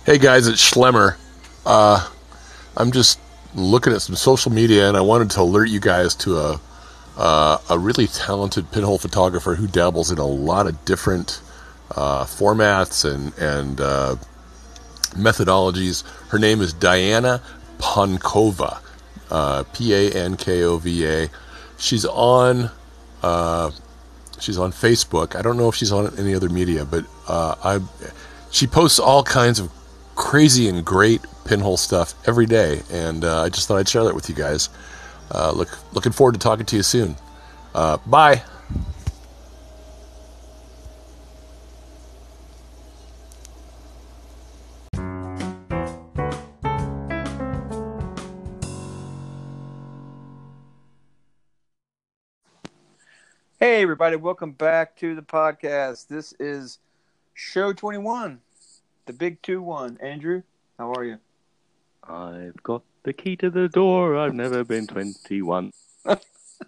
Hey guys, it's Schlemmer. I'm just looking at some social media, and I wanted to alert you guys to a really talented pinhole photographer who dabbles in a lot of different formats and methodologies. Her name is Diana Pankova, Pankova. She's on Facebook. I don't know if she's on any other media, but she posts all kinds of crazy and great pinhole stuff every day, and I just thought I'd share that with you guys. Looking forward to talking to you soon. Bye. Hey everybody, welcome back to the podcast. This is show 21, the big 2-1. Andrew, how are you? I've got the key to the door. I've never been 21. I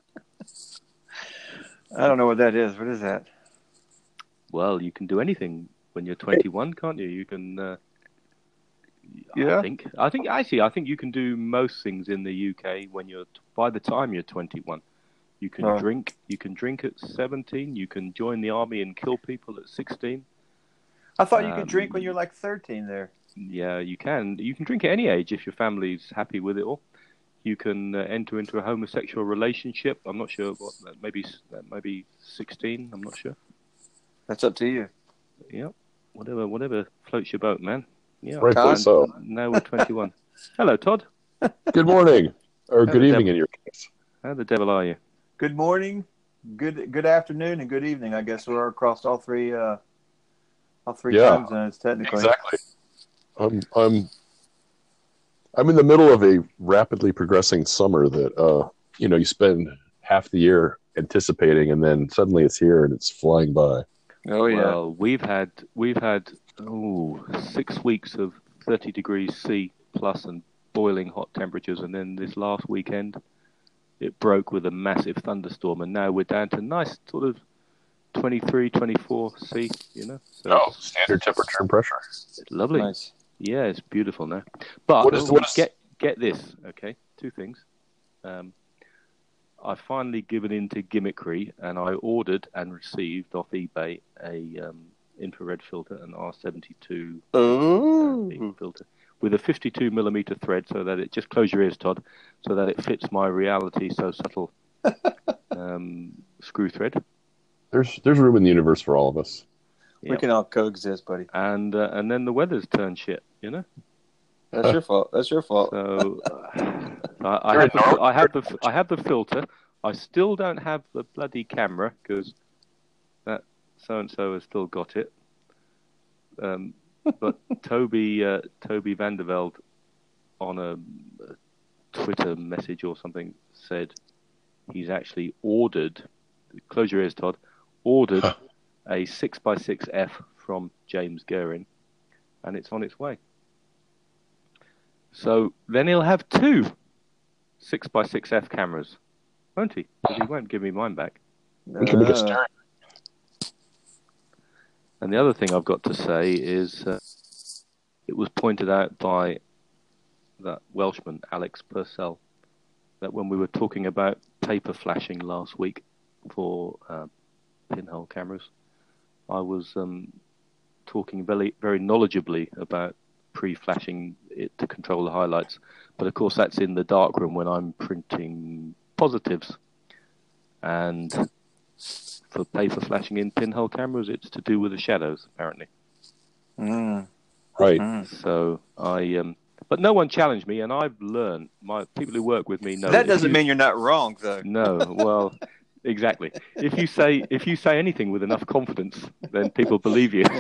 don't know what that is. What is that? Well, you can do anything when you're 21, can't you? You can. Yeah. I think you can do most things in the UK by the time you're 21. You can drink. You can drink at 17. You can join the army and kill people at 16. I thought you could drink when you're like 13 there. Yeah, you can. You can drink at any age if your family's happy with it all. You can enter into a homosexual relationship. I'm not sure what maybe 16. I'm not sure. That's up to you. Yeah, whatever floats your boat, man. Yeah, rightfully so. Now we're 21. Hello, Todd. Good morning, or good evening in your case. How the devil are you? Good morning, good afternoon, and good evening. I guess we're across all three time zones technically. Exactly. I'm in the middle of a rapidly progressing summer that you spend half the year anticipating, and then suddenly it's here and it's flying by. Oh yeah. Well, we've had 6 weeks of 30 degrees C plus and boiling hot temperatures, and then this last weekend it broke with a massive thunderstorm, and now we're down to nice sort of 23, 24 C. So standard temperature and pressure. It's lovely. Nice. Yeah, it's beautiful now. But get this, okay? 2 things. I finally given in to gimmickry, and I ordered and received off eBay a infrared filter, an R72 filter with a 52mm thread, so that it just close your ears, Todd, so that it fits my reality so subtle screw thread. There's room in the universe for all of us. We can all coexist, buddy. And then the weather's turned shit, That's your fault. That's your fault. So I have the filter. I still don't have the bloody camera because that so and so has still got it. But Toby Vanderveld on a Twitter message or something said he's actually ordered. Close your ears, Todd. Ordered a 6x6F from James Guerin, and it's on its way. So then he'll have 2 6x6F cameras, won't he? Because he won't give me mine back. And the other thing I've got to say is it was pointed out by that Welshman, Alex Purcell, that when we were talking about paper flashing last week for pinhole cameras, I was talking very, very knowledgeably about pre-flashing it to control the highlights. But of course that's in the darkroom when I'm printing positives. And for paper flashing in pinhole cameras, it's to do with the shadows, apparently. Right. So but no one challenged me, and I've learned. My people who work with me know that doesn't mean you're not wrong, though. No, well, exactly. If you say anything with enough confidence, then people believe you.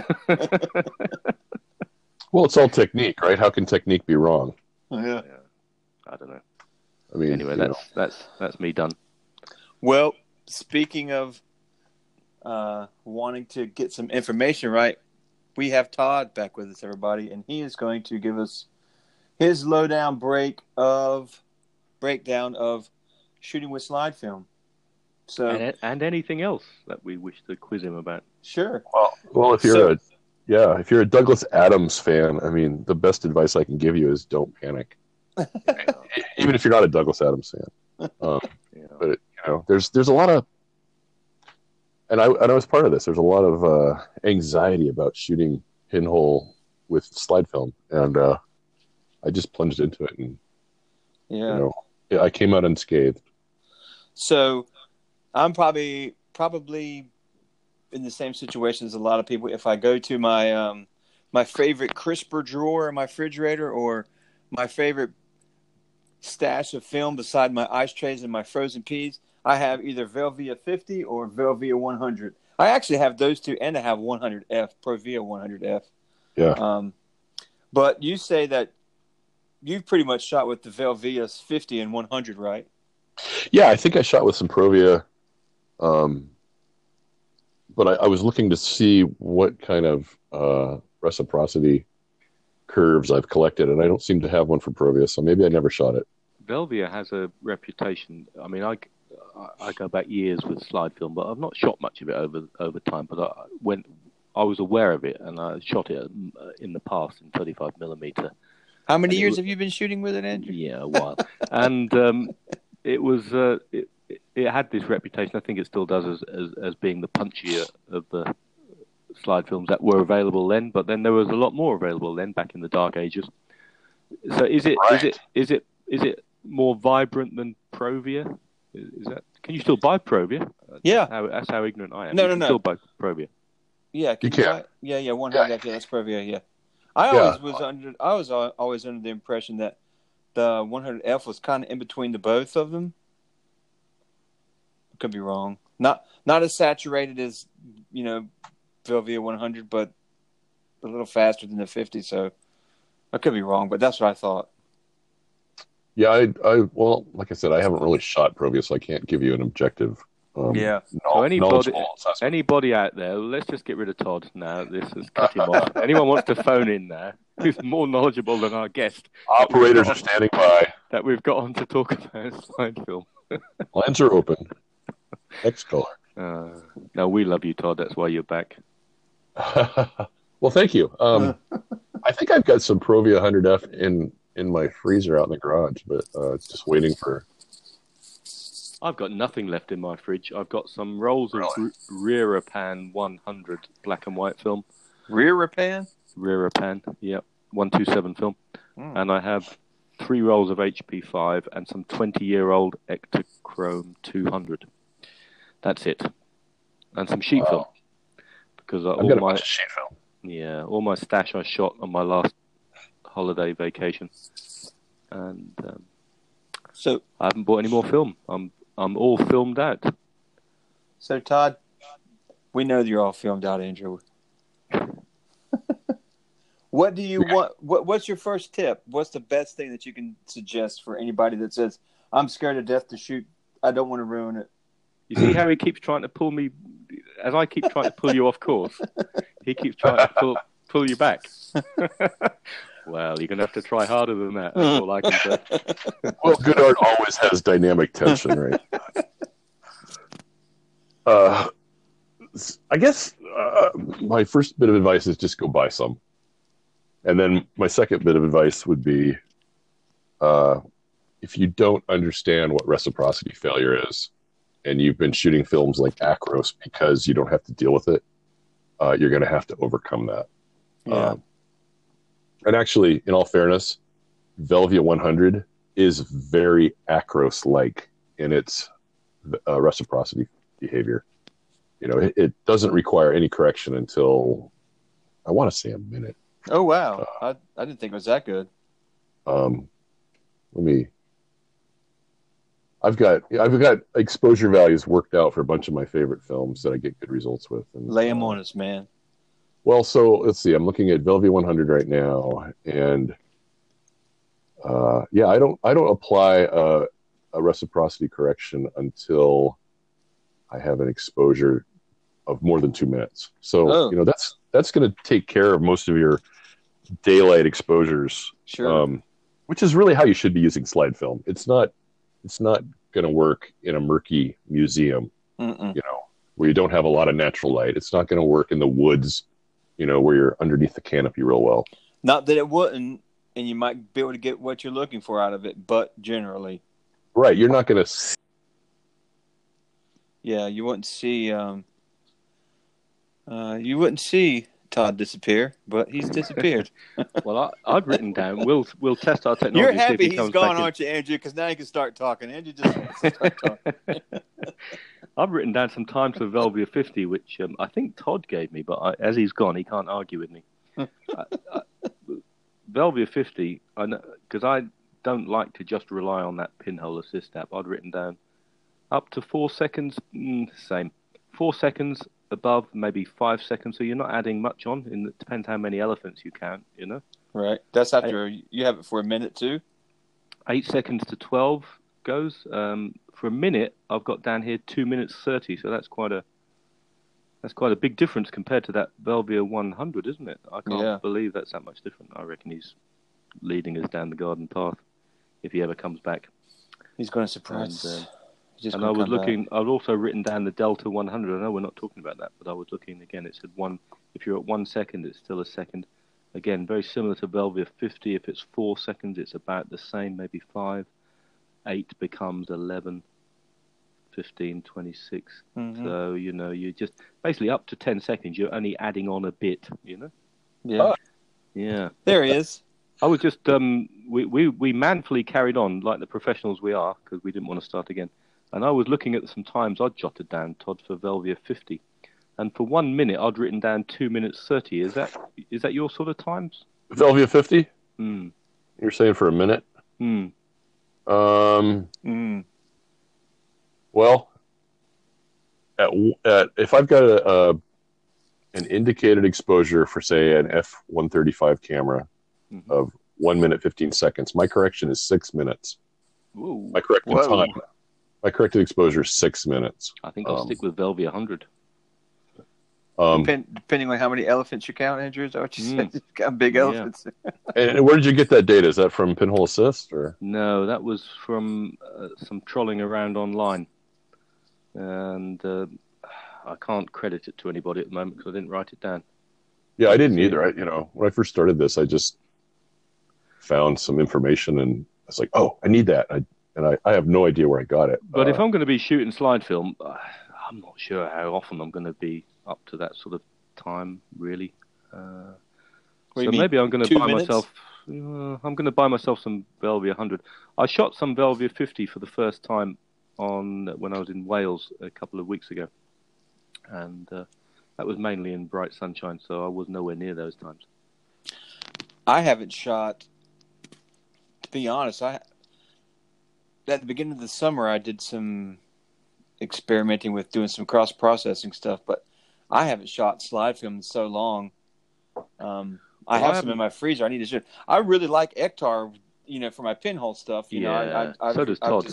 Well, it's all technique, right? How can technique be wrong? Yeah. I don't know. I mean, anyway, that's me done. Well, speaking of wanting to get some information right, we have Todd back with us, everybody, and he is going to give us his lowdown breakdown of shooting with slide film. So and anything else that we wish to quiz him about. Sure. Well, if you're Yeah, if you're a Douglas Adams fan, I mean, the best advice I can give you is don't panic. Even if you're not a Douglas Adams fan. But there's a lot of, and I was part of this. There's a lot of anxiety about shooting Pinhole with slide film, and I just plunged into it, and I came out unscathed. So, I'm probably in the same situation as a lot of people. If I go to my my favorite crisper drawer in my refrigerator, or my favorite stash of film beside my ice trays and my frozen peas, I have either Velvia 50 or Velvia 100. I actually have those two, and I have 100F, Provia 100F. Yeah. But you say that you've pretty much shot with the Velvias 50 and 100, right? Yeah, I think I shot with some Provia, but I was looking to see what kind of reciprocity curves I've collected, and I don't seem to have one for Provia, so maybe I never shot it. Velvia has a reputation. I mean, I go back years with slide film, but I've not shot much of it over time. But when I was aware of it, and I shot it in the past in 35mm. How many years have you been shooting with it, Andrew? Yeah, a while. And it was it had this reputation. I think it still does as being the punchier of the slide films that were available then. But then there was a lot more available then, back in the dark ages. So is it more vibrant than Provia? Is that? Can you still buy Provia? Yeah, that's how ignorant I am. No, you can still buy Provia. Yeah, you can. Yeah, 100. Yeah, that's Provia. Yeah, I was always under the impression that the 100F was kind of in between the both of them. Could be wrong. Not as saturated as Velvia 100, but a little faster than the 50. So I could be wrong, but that's what I thought. Yeah, well, like I said, I haven't really shot Provia, so I can't give you an objective. So anybody out there, let's just get rid of Todd now. This has cut him off. Anyone wants to phone in there who's more knowledgeable than our guest? Operators are standing by. That we've got on to talk about slide film. Lines are open. Next caller. No, we love you, Todd. That's why you're back. Well, thank you. I think I've got some Provia 100F in my freezer out in the garage, but it's just waiting for. I've got nothing left in my fridge. I've got some rolls of Rearapan 100 black and white film. Rearapan? Rearapan, yep. 127 film. And I have 3 rolls of HP5 and some 20-year-old Ektachrome 200. That's it. And some sheet film. Because I've got a bunch of sheet film. Yeah, all my stash I shot on my last holiday vacation. And so I haven't bought any more film. I'm all filmed out. So, Todd, we know that you're all filmed out, Andrew. What do you want? What's your first tip? What's the best thing that you can suggest for anybody that says, I'm scared to death to shoot, I don't want to ruin it? You see how he keeps trying to pull me, as I keep trying to pull you off course, he keeps trying to pull you back. Well, you're going to have to try harder than that. That's all I can say. Well, good art always has dynamic tension, right? I guess my first bit of advice is just go buy some. And then my second bit of advice would be if you don't understand what reciprocity failure is, and you've been shooting films like Acros because you don't have to deal with it, you're going to have to overcome that. Yeah. And actually, in all fairness, Velvia 100 is very Acros-like in its reciprocity behavior. It doesn't require any correction until, I want to say, a minute. Oh, wow. I didn't think it was that good. I've got exposure values worked out for a bunch of my favorite films that I get good results with. And, lay them on us, man. Well, so let's see. I'm looking at Velvia 100 right now, and I don't apply a reciprocity correction until I have an exposure of more than 2 minutes. So that's going to take care of most of your daylight exposures. Sure. Which is really how you should be using slide film. It's not going to work in a murky museum, where you don't have a lot of natural light. It's not going to work in the woods where you're underneath the canopy real well. Not that it wouldn't, and you might be able to get what you're looking for out of it, but generally. Right. You're not going to... Yeah, you wouldn't see Todd disappear, but he's disappeared. Well, I've written down. We'll test our technology. You're see if happy he he's comes gone, back in. aren't you, Andrew? Because now you can start talking. Andrew just wants to start talking. I've written down some times for Velvia 50, which I think Todd gave me, but as he's gone, he can't argue with me. Velvia 50, because I don't like to just rely on that pinhole assist app. I'd written down up to 4 seconds, same. 4 seconds above, maybe 5 seconds. So you're not adding much on. It depends how many elephants you count, Right. That's after you have it for a minute too. 8 seconds to 12 goes. For a minute, I've got down here 2 minutes 30. So that's quite a big difference compared to that Velvia 100, isn't it? I can't believe that's that much different. I reckon he's leading us down the garden path if he ever comes back. He's going to surprise us. And I was looking. I'd also written down the Delta 100. I know we're not talking about that, but I was looking again. It said one. If you're at 1 second, it's still a second. Again, very similar to Velvia 50. If it's 4 seconds, it's about the same, maybe 5. 8 becomes 11, 15, 26. Mm-hmm. So you're just basically up to 10 seconds. You're only adding on a bit. Yeah. Yeah. There he is. I was just we manfully carried on like the professionals we are because we didn't want to start again. And I was looking at some times I'd jotted down, Todd, for Velvia 50. And for 1 minute, I'd written down 2 minutes 30. Is that your sort of times? Velvia 50? Mm. You're saying for a minute? Mm. Well, if I've got an indicated exposure for, say, an f135 camera of 1 minute 15 seconds, my correction is 6 minutes. Ooh. My corrected exposure is 6 minutes. I think I'll stick with Velvia 100. Depending on how many elephants you count, Andrew, is that what you said? You've got big elephants. And where did you get that data? Is that from Pinhole Assist? Or? No, that was from some trolling around online. And I can't credit it to anybody at the moment because I didn't write it down. Yeah, I didn't either. When I first started this, I just found some information and I was like, oh, I need that. I have no idea where I got it. But if I'm going to be shooting slide film, I'm not sure how often I'm going to be up to that sort of time, really. So maybe I'm going to buy myself. I'm going to buy myself some Velvia 100. I shot some Velvia 50 for the first time when I was in Wales a couple of weeks ago, and that was mainly in bright sunshine, so I was nowhere near those times. I haven't shot. To be honest, at the beginning of the summer, I did some experimenting with doing some cross-processing stuff, but I haven't shot slide film in so long. I have some in my freezer. I need to shoot. I really like Ektar, for my pinhole stuff. So does Todd.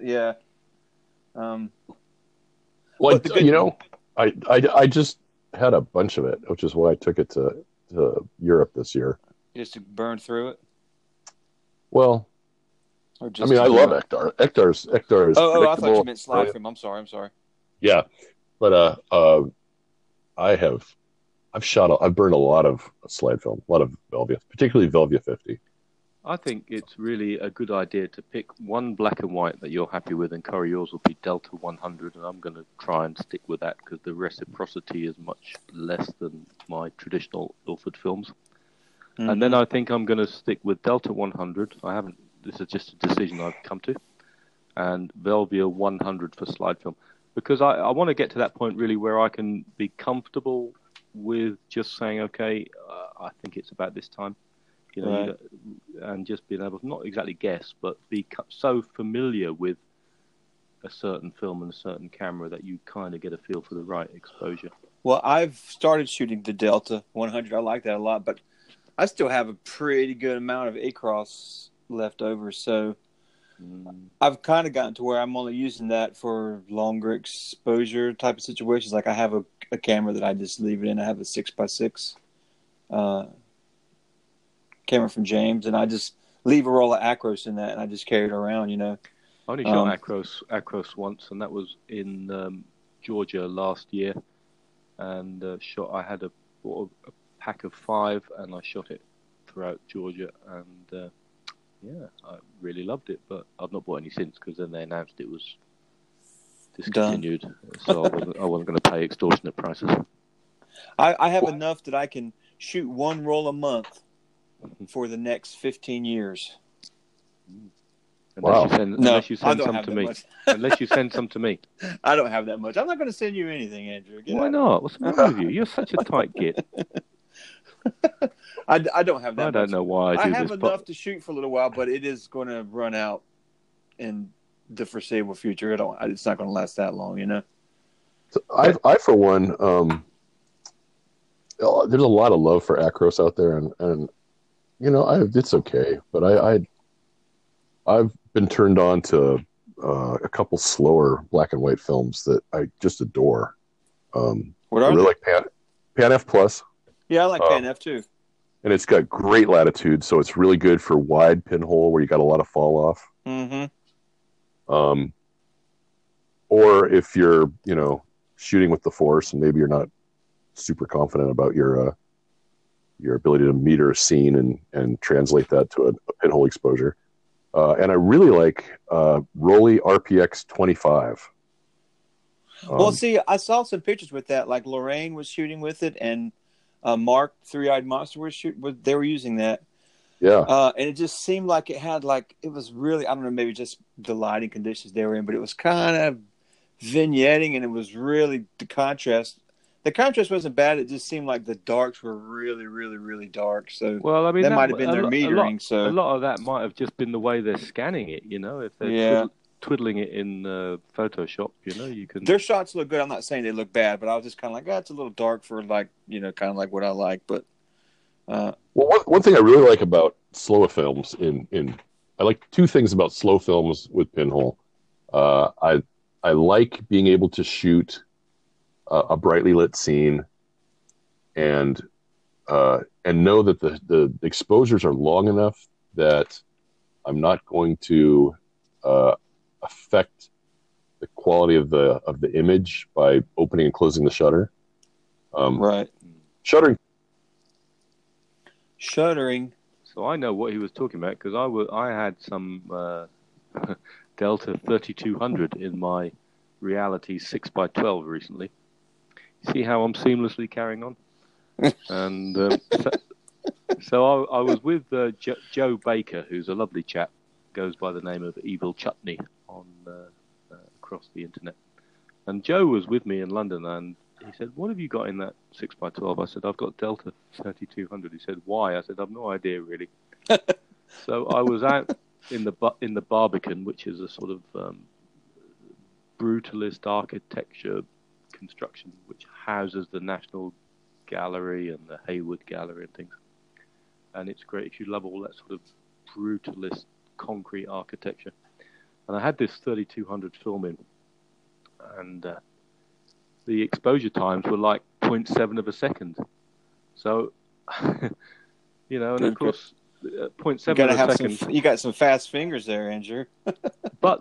I just had a bunch of it, which is why I took it to Europe this year. Just to burn through it? Well, I love Ektar. Ektar is Oh, I thought you meant slide film. I'm sorry. Yeah, but I've burned a lot of slide film, a lot of Velvia, particularly Velvia 50. I think it's really a good idea to pick one black and white that you're happy with, and Corey, yours will be Delta 100, and I'm going to try and stick with that because the reciprocity is much less than my traditional Ilford films. Mm-hmm. And then I think I'm going to stick with Delta 100. This is just a decision I've come to, and Velvia 100 for slide film, because I want to get to that point really where I can be comfortable with just saying, okay, I think it's about this time. Right. And just being able to not exactly guess, but be so familiar with a certain film and a certain camera that you kind of get a feel for the right exposure. Well, I've started shooting the Delta 100. I like that a lot, but I still have a pretty good amount of Acros left over, so I've kind of gotten to where I'm only using that for longer exposure type of situations. Like I have a camera that I just leave it in. I have a 6x6 camera from James, and I just leave a roll of Acros in that, and I just carry it around, I only shot Acros once, and that was in Georgia last year. And I had a pack of 5, and I shot it throughout Georgia, and I really loved it. But I've not bought any since, because then they announced it was discontinued. So I wasn't going to pay extortionate prices. I have enough that I can shoot one roll a month for the next 15 years. Unless you send some to me. Unless you send some to me. I don't have that much. I'm not going to send you anything, Andrew. Why not? What's the matter with you? You're such a tight git. I don't have that much. I don't know why I do this. I have enough to shoot for a little while, but it is going to run out in the foreseeable future. It's not going to last that long, you know? So I for one, there's a lot of love for Acros out there, and you know, it's okay, but I've been turned on to a couple slower black and white films that I just adore. What are I really like Pan F Plus. Yeah, I like Pan F too. And it's got great latitude, so it's really good for wide pinhole where you got a lot of fall off. Mm-hmm. Or if you're, you know, shooting with the force and maybe you're not super confident about your ability to meter a scene and translate that to a pinhole exposure. And I really like Rollei RPX 25. Well, see, I saw some pictures with that. Like Lorraine was shooting with it, and Mark, Three-Eyed Monster, they were using that. Yeah. And it just seemed like it was really, I don't know, maybe just the lighting conditions they were in, but it was kind of vignetting, and it was really the contrast. The contrast wasn't bad. It just seemed like the darks were really, really, really dark. So well, I mean, that might have been their metering. A lot of that might have just been the way they're scanning it. You know, if they're twiddling it in Photoshop, you know, you can. Their shots look good. I'm not saying they look bad, but I was just kind of like, it's a little dark for like, you know, kind of like what I like. But well, one thing I really like about slow films I like two things about slow films with pinhole. I like being able to shoot a brightly lit scene and know that the exposures are long enough that I'm not going to affect the quality of the image by opening and closing the shutter. Right. Shuttering. So I know what he was talking about, because I had some Delta 3200 in my Reality 6x12 recently. See how I'm seamlessly carrying on? And so I was with Joe Baker, who's a lovely chap, goes by the name of Evil Chutney on across the internet. And Joe was with me in London, and he said, "What have you got in that 6x12?" I said, "I've got Delta 3200. He said, "Why?" I said, "I've no idea, really." So I was out in the Barbican, which is a sort of brutalist architecture construction which houses the National Gallery and the Hayward Gallery and things. And it's great if you love all that sort of brutalist concrete architecture. And I had this 3200 film in, and the exposure times were like 0.7 of a second. So, you know, and of course, 0.7 of a second. You got some fast fingers there, Andrew. But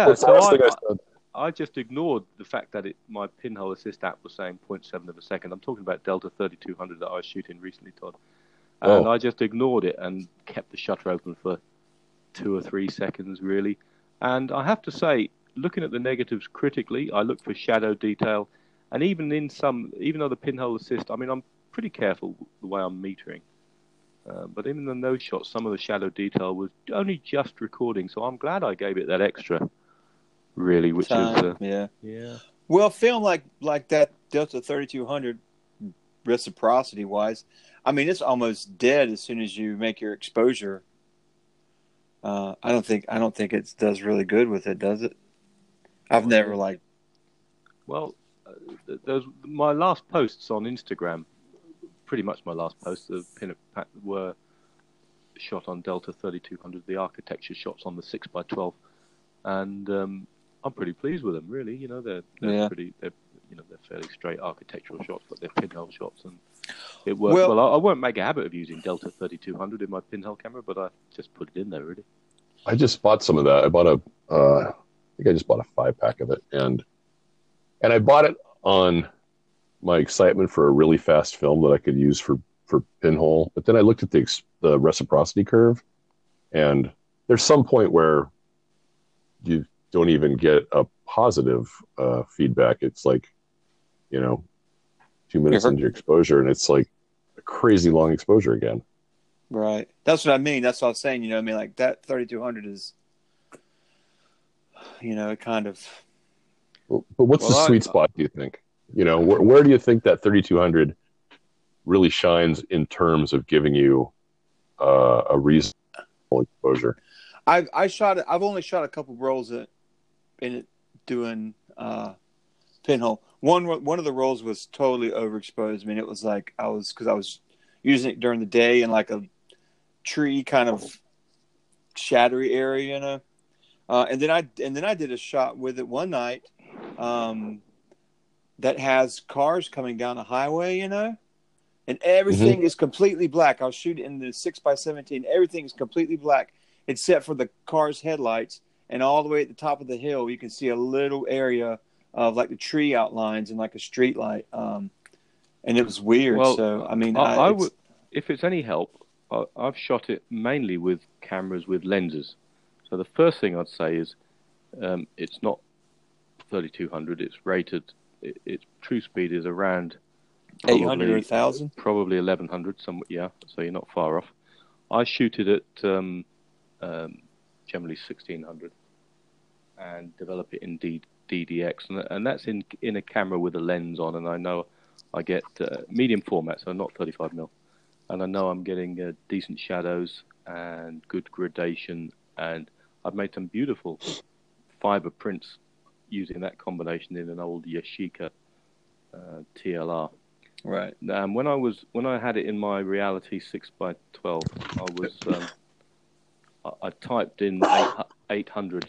I just ignored the fact that my Pinhole Assist app was saying 0.7 of a second. I'm talking about Delta 3200 that I was shooting recently, Todd. And I just ignored it and kept the shutter open for 2 or 3 seconds, really. And I have to say, looking at the negatives critically, I look for shadow detail. And even though the Pinhole Assist, I mean, I'm pretty careful the way I'm metering. But even in those shots, some of the shadow detail was only just recording. So I'm glad I gave it that extra. Really, which time, is yeah. Well, film like that Delta 3200, reciprocity wise, I mean, it's almost dead as soon as you make your exposure. I don't think it does really good with it, does it? I've never liked. Well, my last posts on Instagram, pretty much my last posts, were shot on Delta 3200, the architecture shots on the 6x12, and I'm pretty pleased with them, really. You know, they're fairly straight architectural shots, but they're pinhole shots, and it works well. I won't make a habit of using Delta 3200 in my pinhole camera, but I just put it in there, really. I just bought some of that. I think I just bought a 5-pack of it, and I bought it on my excitement for a really fast film that I could use for for pinhole, but then I looked at the reciprocity curve, and there's some point where you don't even get a positive feedback. It's like, 2 minutes into your exposure, and it's like a crazy long exposure again. Right. That's what I mean. That's what I was saying. Like that 3200 is, kind of. But what's the sweet spot, do you think? Where do you think that 3200 really shines in terms of giving you a reasonable exposure? I've only shot a couple rolls in it doing pinhole. One of the rolls was totally overexposed. I mean, it was like because I was using it during the day in like a tree kind of shadowy area, and then I did a shot with it one night that has cars coming down a highway, and everything is completely black. I was shooting in the 6x17. Everything is completely black except for the car's headlights, and all the way at the top of the hill, you can see a little area of like the tree outlines and like a street light. And it was weird. Well, so, I mean, I would, if it's any help, I've shot it mainly with cameras with lenses. So the first thing I'd say is it's not 3200. It's rated. Its true speed is around 800 or 1,000? Probably 1100. Yeah. So you're not far off. I shoot it at generally 1600 and develop it in DDX, and that's in a camera with a lens on. And I know I get medium format, so not 35mm, and I know I'm getting decent shadows and good gradation, and I've made some beautiful fiber prints using that combination in an old Yashica TLR. Right. When I had it in my Reality 6x12, I typed in 800,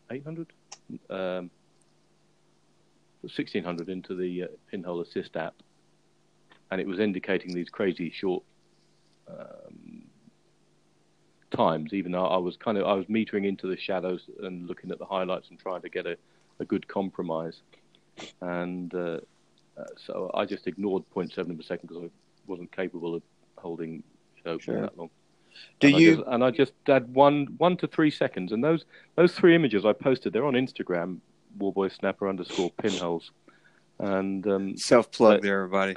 1600 into the Pinhole Assist app, and it was indicating these crazy short times. Even though I was metering into the shadows and looking at the highlights and trying to get a good compromise, and so I just ignored 0.7 per second because I wasn't capable of holding it open that long. I just had 1 to 3 seconds, and those 3 images I posted, they're on Instagram, warboysnapper_pinholes, and self-plug there, everybody.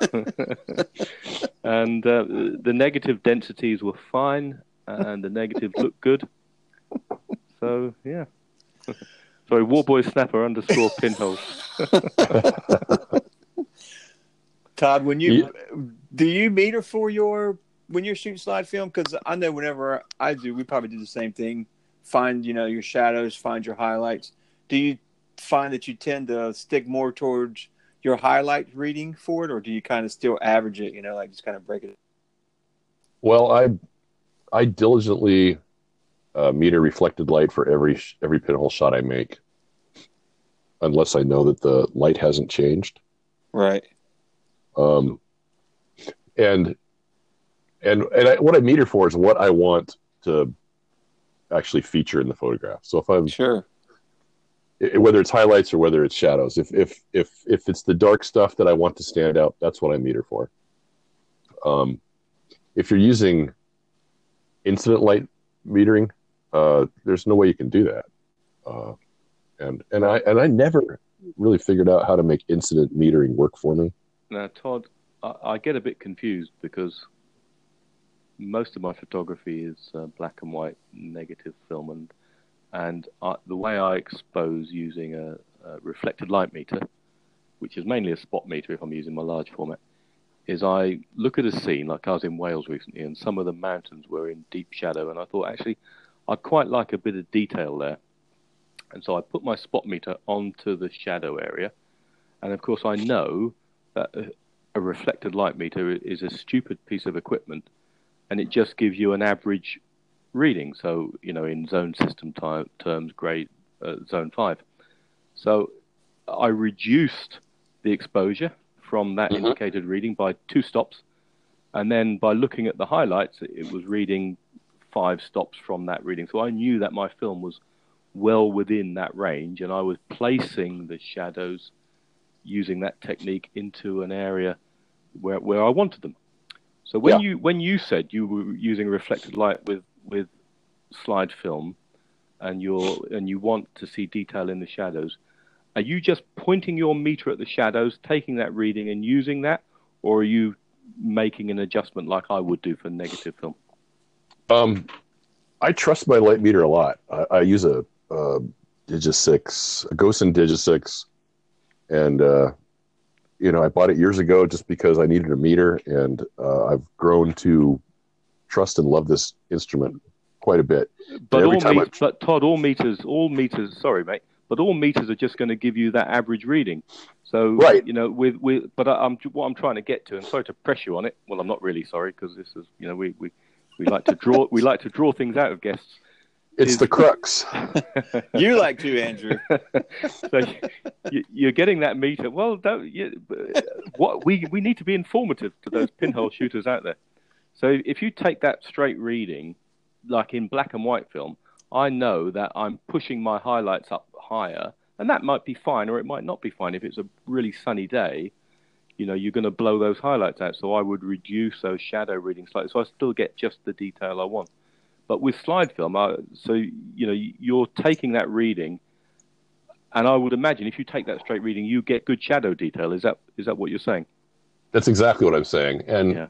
And the negative densities were fine, and the negatives looked good. So yeah. Sorry, warboysnapper_pinholes. Todd, do you meter for when you're shooting slide film? Because I know whenever I do, we probably do the same thing. Find your shadows, find your highlights. Do you find that you tend to stick more towards your highlight reading for it, or do you kind of still average it? Like just kind of break it? Well, I diligently meter reflected light for every pinhole shot I make, unless I know that the light hasn't changed. Right. And what I meter for is what I want to actually feature in the photograph. So if I'm whether it's highlights or whether it's shadows, if it's the dark stuff that I want to stand out, that's what I meter for. If you're using incident light metering, there's no way you can do that. And I never really figured out how to make incident metering work for me. Now, Todd, I get a bit confused because most of my photography is black and white negative film, and the way I expose using a reflected light meter, which is mainly a spot meter if I'm using my large format, is I look at a scene, like I was in Wales recently, and some of the mountains were in deep shadow, and I thought, actually, I'd quite like a bit of detail there. And so I put my spot meter onto the shadow area, and of course I know that a reflected light meter is a stupid piece of equipment, and it just gives you an average reading. So, in zone system terms, grade zone 5. So I reduced the exposure from that indicated reading by 2 stops, and then by looking at the highlights, it was reading 5 stops from that reading. So I knew that my film was well within that range, and I was placing the shadows using that technique into an area where I wanted them. So when you said you were using reflected light with slide film, and you want to see detail in the shadows, are you just pointing your meter at the shadows, taking that reading and using that, or are you making an adjustment like I would do for negative film? I trust my light meter a lot. I use a Digisix, a Gosen Digisix, and I bought it years ago just because I needed a meter, and I've grown to trust and love this instrument quite a bit. But Todd, all meters. Sorry, mate, but all meters are just going to give you that average reading. So right, but what I'm trying to get to, and sorry to press you on it. Well, I'm not really sorry, because this is, we like to draw things out of guests. It's the crux. You like to, Andrew. So you're getting that meter. Well, we need to be informative to those pinhole shooters out there. So if you take that straight reading, like in black and white film, I know that I'm pushing my highlights up higher, and that might be fine, or it might not be fine. If it's a really sunny day, you're going to blow those highlights out. So I would reduce those shadow readings slightly, so I still get just the detail I want. But with slide film, you're taking that reading, and I would imagine if you take that straight reading, you get good shadow detail. Is that what you're saying? That's exactly what I'm saying. And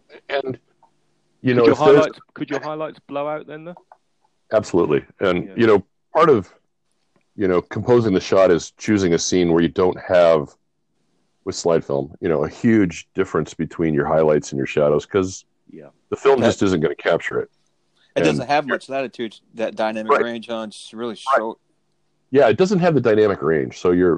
could your highlights blow out then, though? Absolutely. And part of composing the shot is choosing a scene where you don't have, with slide film, a huge difference between your highlights and your shadows, because the film just isn't going to capture it. It doesn't have much latitude, that dynamic range, huh? It's really short. Yeah, it doesn't have the dynamic range, so you're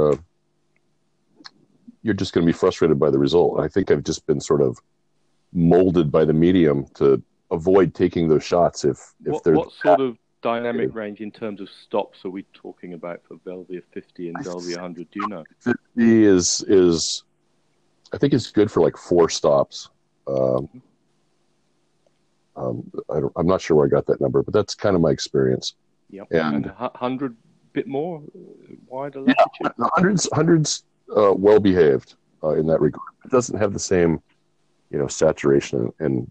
just going to be frustrated by the result. I think I've just been sort of molded by the medium to avoid taking those shots if there's... What sort of dynamic range in terms of stops are we talking about for Velvia 50 and Velvia 100? Do you know? 50 is I think it's good for like 4 stops. I'm not sure where I got that number, but that's kind of my experience. Yep. And 100 bit more wider latitude. Yeah, hundreds well behaved in that regard. It doesn't have the same, saturation, and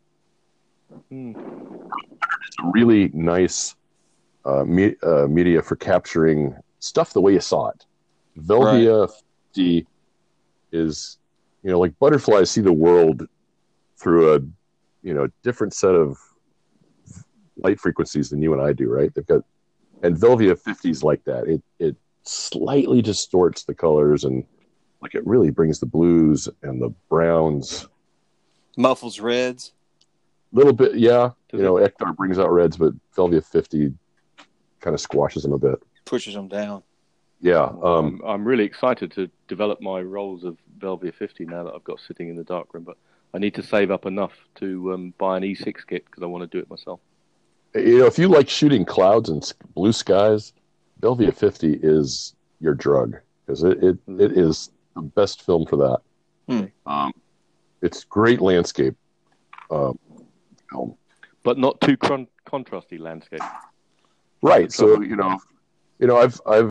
it's a really nice media for capturing stuff the way you saw it. Velvia 50 is, like butterflies see the world through a different set of light frequencies than you and I do, right? And Velvia 50 is like that. It slightly distorts the colors, and like it really brings the blues and the browns, muffles reds. A little bit, yeah. Ektar brings out reds, but Velvia 50 kind of squashes them a bit, pushes them down. Yeah, I'm really excited to develop my rolls of Velvia 50 now that I've got sitting in the darkroom, but I need to save up enough to buy an E6 kit because I want to do it myself. If you like shooting clouds and blue skies, Velvia 50 is your drug, because it is the best film for that. It's great landscape film, but not too contrasty landscape. Right. So I've.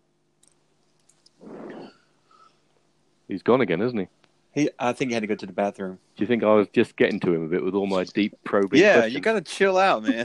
He's gone again, isn't he? I think he had to go to the bathroom. Do you think I was just getting to him a bit with all my deep probing? Yeah, questions? You got to chill out, man.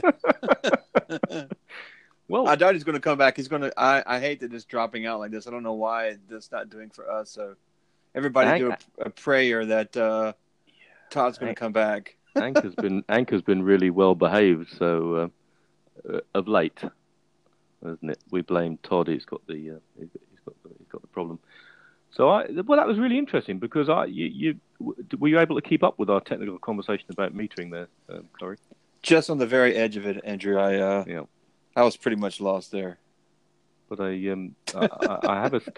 Well, I doubt he's going to come back. He's going to. I hate that it's dropping out like this. I don't know why that's not doing for us. So everybody do a prayer that Todd's going to come back. Anchor's been really well behaved. So of late, isn't it? We blame Todd. He's got the problem. So that was really interesting, because were you able to keep up with our technical conversation about metering there, Corey? Just on the very edge of it, Andrew. I was pretty much lost there. But I have a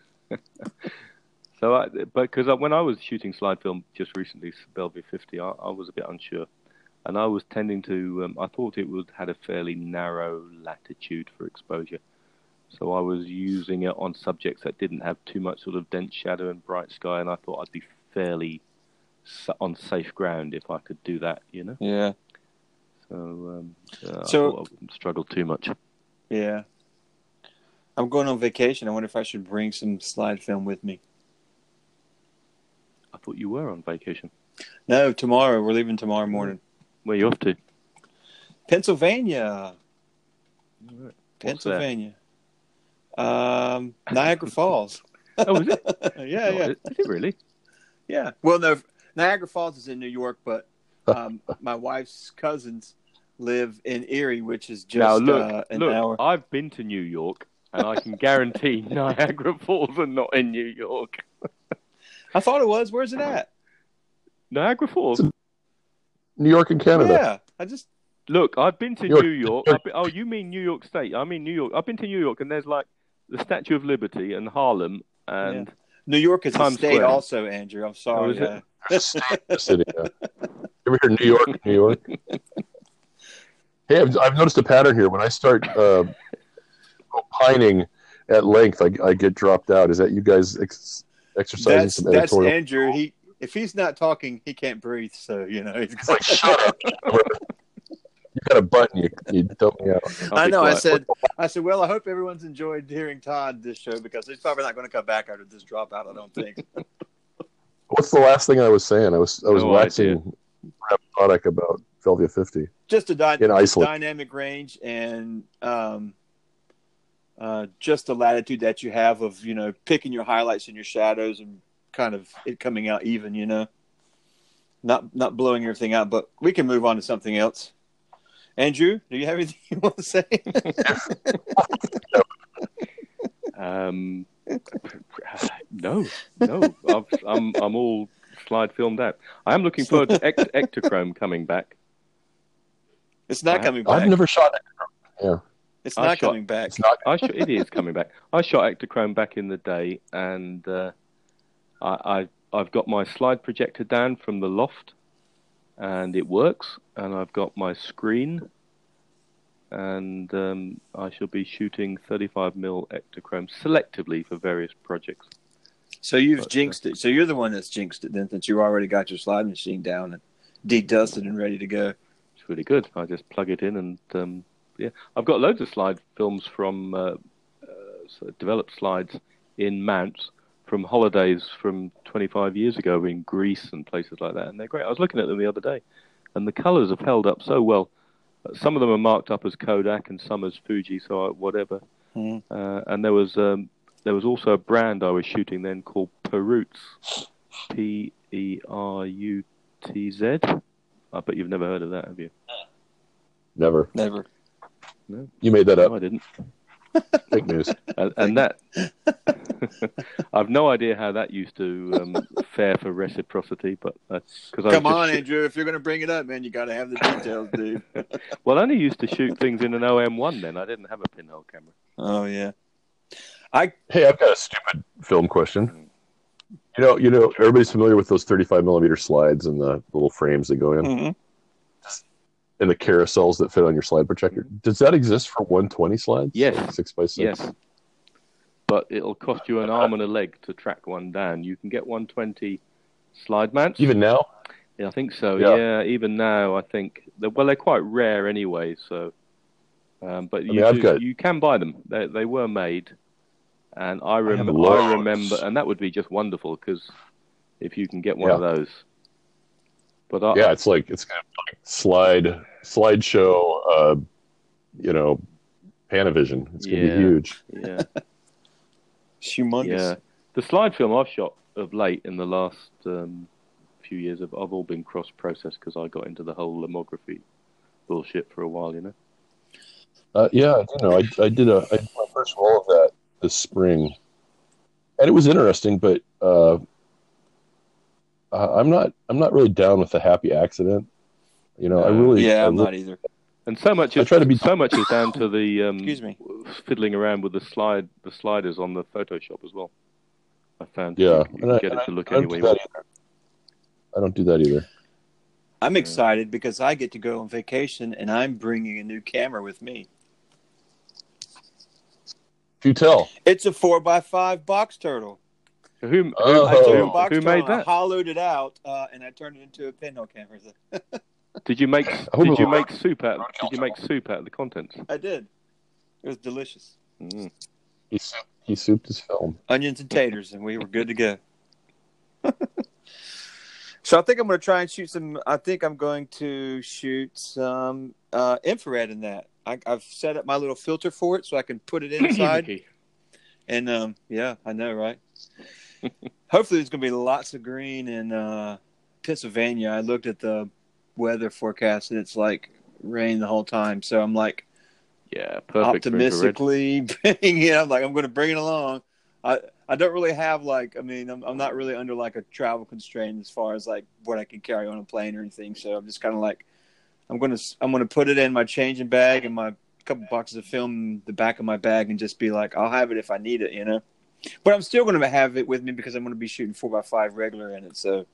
because when I was shooting slide film just recently, Velvia 50, I was a bit unsure, and I was tending to I thought it had a fairly narrow latitude for exposure. So I was using it on subjects that didn't have too much sort of dense shadow and bright sky, and I thought I'd be fairly on safe ground if I could do that, Yeah. So I thought I wouldn't struggle too much. Yeah. I'm going on vacation. I wonder if I should bring some slide film with me. I thought you were on vacation. No, tomorrow. We're leaving tomorrow morning. Where are you off to? Pennsylvania. What's Pennsylvania. Niagara Falls. Oh, is it? Yeah, yeah. Is it really? Yeah. Well, no, Niagara Falls is in New York, but my wife's cousins live in Erie, which is just Now, look, an hour. I've been to New York, and I can guarantee Niagara Falls are not in New York. I thought it was. Where's it at? Niagara Falls? New York and Canada. Yeah. Look, I've been to New New York. York. Oh, you mean New York State? I mean New York. I've been to New York, and there's like the Statue of Liberty and Harlem and New York is Times a state Square. also, Andrew. I'm sorry. Oh, is it? There's a state in the city. You ever hear New York, New York? Hey, I've noticed a pattern here. When I start opining at length, I get dropped out. Is that you guys exercising some That's editorial? Andrew. If he's not talking, he can't breathe. So he's It's like, shut up. You got a button. You dump me out. I know. I said, well, I hope everyone's enjoyed hearing Todd this show because he's probably not going to come back after this dropout. I don't think. What's the last thing I was saying? I was No waxing rhapsodic about Velvia 50 Just a in Iceland. dynamic range and just the latitude that you have of picking your highlights and your shadows and kind of it coming out even. Not blowing everything out. But we can move on to something else. Andrew, do you have anything you want to say? No. I'm all slide filmed out. I am looking forward to Ektachrome coming back. It's not coming back. I've never shot it. Yeah. It's not coming back. It's not. It is coming back. I shot Ektachrome back in the day, and I've got my slide projector down from the loft, and it works. And I've got my screen, and I shall be shooting 35mm Ektachrome selectively for various projects. So you've jinxed it. So you're the one that's jinxed it then, since you already got your slide machine down and de-dusted and ready to go. It's really good. I just plug it in, and I've got loads of slide films from developed slides in mounts from holidays from 25 years ago in Greece and places like that, and they're great. I was looking at them the other day, and the colours have held up so well. Some of them are marked up as Kodak and some as Fuji, so whatever. And there was also a brand I was shooting then called Perutz, Perutz. I bet you've never heard of that, have you? Never. Never. No, You made that up. I didn't. Fake news. And that, I've no idea how that used to fare for reciprocity, but because Come on, Andrew, if you're going to bring it up, man, you got to have the details, dude. Well, I only used to shoot things in an OM1 then. I didn't have a pinhole camera. Oh yeah. Hey, I've got a stupid film question. You know, everybody's familiar with those 35mm slides and the little frames that go in, and the carousels that fit on your slide projector. Does that exist for 120 slides? Yes. Like 6x6. Yes. But it'll cost you an arm and a leg to track one down. You can get 120 slide mounts. Even now? Yeah, I think so. Yeah. Yeah, even now, I think. They're quite rare anyway. So, but you can buy them. They were made, and I remember, and that would be just wonderful because if you can get one of those. But it's going to be like slideshow, Panavision. It's going to be huge. Yeah. Humongous. Yeah. The slide film I've shot of late in the last few years have all been cross-processed because I got into the whole lomography bullshit for a while, I did my first roll of that this spring, and it was interesting, but I'm not really down with the happy accident. I'm not either. And so much is down to the excuse me, fiddling around with the sliders on the Photoshop as well. I found to look any way you want. I don't do that either. I'm excited because I get to go on vacation and I'm bringing a new camera with me. Do tell. It's a 4x5 box turtle. Who made that? I hollowed it out and I turned it into a pinhole camera. Did you make soup out of the contents? I did. It was delicious. Mm. He souped his film. Onions and taters, and we were good to go. So I think I'm going to try and shoot some. I think I'm going to shoot some infrared in that. I've set up my little filter for it so I can put it inside. Mickey. And yeah, I know, right? Hopefully, there's going to be lots of green in Pennsylvania. I looked at the weather forecast and it's like rain the whole time. So I'm like, Yeah, perfect. optimistically, I'm like, I'm going to bring it along. I don't really have like, I mean, I'm not really under like a travel constraint as far as like what I can carry on a plane or anything. So I'm just kind of like, I'm gonna put it in my changing bag and my couple boxes of film in the back of my bag and just be like, I'll have it if I need it, you know. But I'm still gonna have it with me because I'm gonna be shooting 4x5 regular in it. So,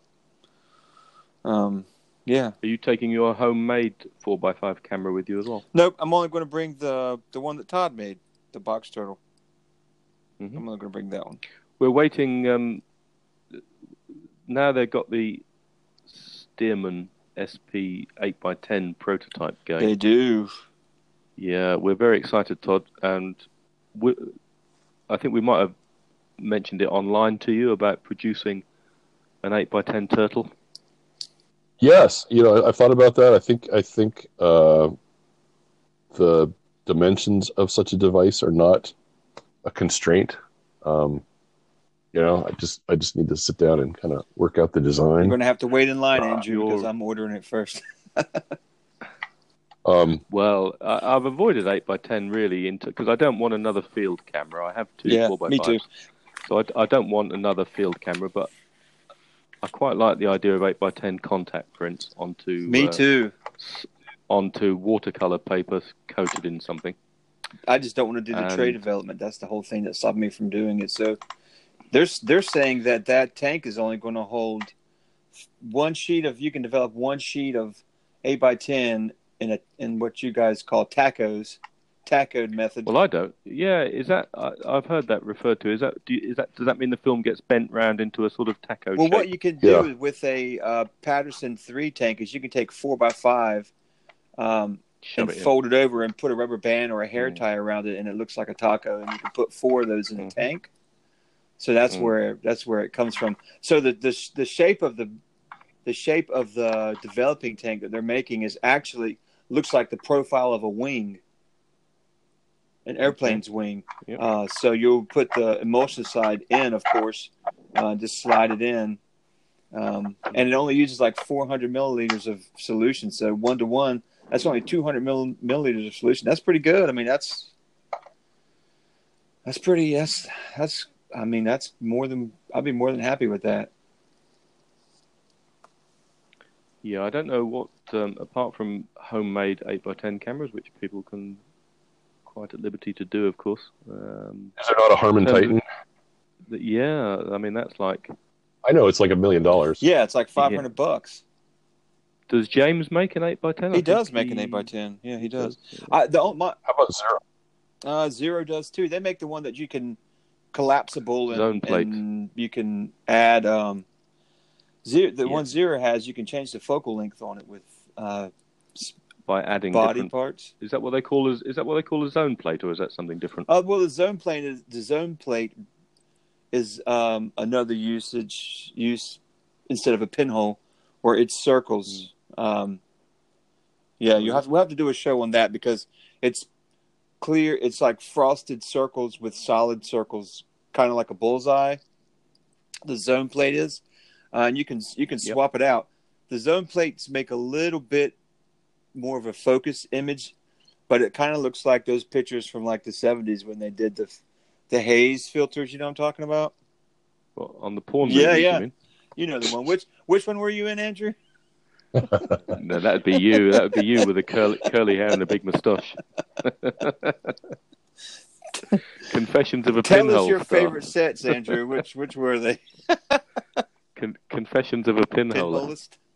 yeah. Are you taking your homemade 4x5 camera with you as well? Nope. I'm only going to bring the one that Todd made, the box turtle. Mm-hmm. I'm only going to bring that one. We're waiting. Now they've got the Stearman SP 8x10 prototype going. They do. Yeah, we're very excited, Todd, and I think we might have mentioned it online to you about producing an 8x10 turtle. Yes, I thought about that. I think the dimensions of such a device are not a constraint. I just need to sit down and kind of work out the design. You're going to have to wait in line, Andrew, because I'm ordering it first. Well, I've avoided 8x10 really because I don't want another field camera. I have two 4x5s. Me too. So I don't want another field camera, but I quite like the idea of 8x10 contact prints onto Me too. Onto watercolor paper coated in something. I just don't want to do the tray development. That's the whole thing that stopped me from doing it. So they're saying that tank is only going to hold you can develop one sheet of 8x10 in what you guys call tachoed method. Well, I don't. Yeah, is that I've heard that referred to. Does that mean the film gets bent round into a sort of tacho shape? What you can do with a Patterson 3 tank is you can take 4x5 and fold it over and put a rubber band or a hair tie around it, and it looks like a taco. And you can put 4 of those in a tank. So that's where it comes from. So the shape of the developing tank that they're making is actually looks like the profile of a wing. An airplane's wing. Yep. So you'll put the emulsion side in, of course, just slide it in. And it only uses like 400 milliliters of solution. So 1-to-1, that's only 200 milliliters of solution. That's pretty good. I mean, that's more than, I'd be more than happy with that. Yeah, I don't know what, apart from homemade 8x10 cameras, which people can quite at liberty to do, of course. Is there not a Harman Titan? Yeah, I mean, that's like... I know, it's like $1 million. Yeah, it's like $500. Does James make an 8x10? He does make an 8x10. Yeah, he does. How about Zero? Zero does too. They make the one that you can collapsible zone plate. And you can add one Zero has. You can change the focal length on it with by adding body parts. Is that what they call a zone plate, or is that something different? Well, the zone plate is another use instead of a pinhole, or it's circles. We'll have to do a show on that because it's clear. It's like frosted circles with solid circles, kind of like a bullseye. The zone plate is, and you can swap it out. The zone plates make a little bit more of a focus image, but it kind of looks like those pictures from like the 70s when they did the haze filters. You know what I'm talking about? Well, on the porn movies, yeah. you mean? You know the one. Which one were you in, Andrew? No, that'd be you. That would be you with the curly hair and a big moustache. Confessions of a Pinhole. Tell us your favorite sets, Andrew. Which were they? Confessions of a Pinhole.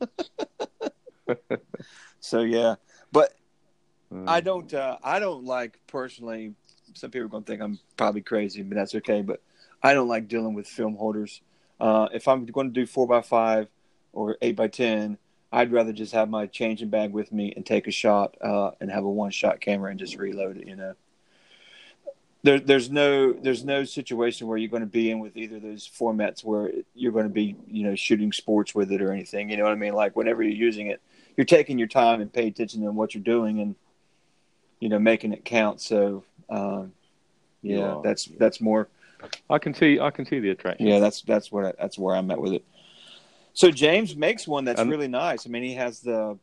So yeah, but I don't like personally. Some people are going to think I'm probably crazy, but that's okay. But I don't like dealing with film holders. If I'm going to do 4x5 or 8x10, I'd rather just have my changing bag with me and take a shot and have a one-shot camera and just reload it. You know. there's no situation where you're going to be in with either of those formats where you're going to be, shooting sports with it or anything. You know what I mean? Like whenever you're using it, you're taking your time and pay attention to what you're doing and, making it count. So, that's more. I can see the attraction. Yeah, that's where I'm at with it. So James makes one that's really nice. I mean, he has the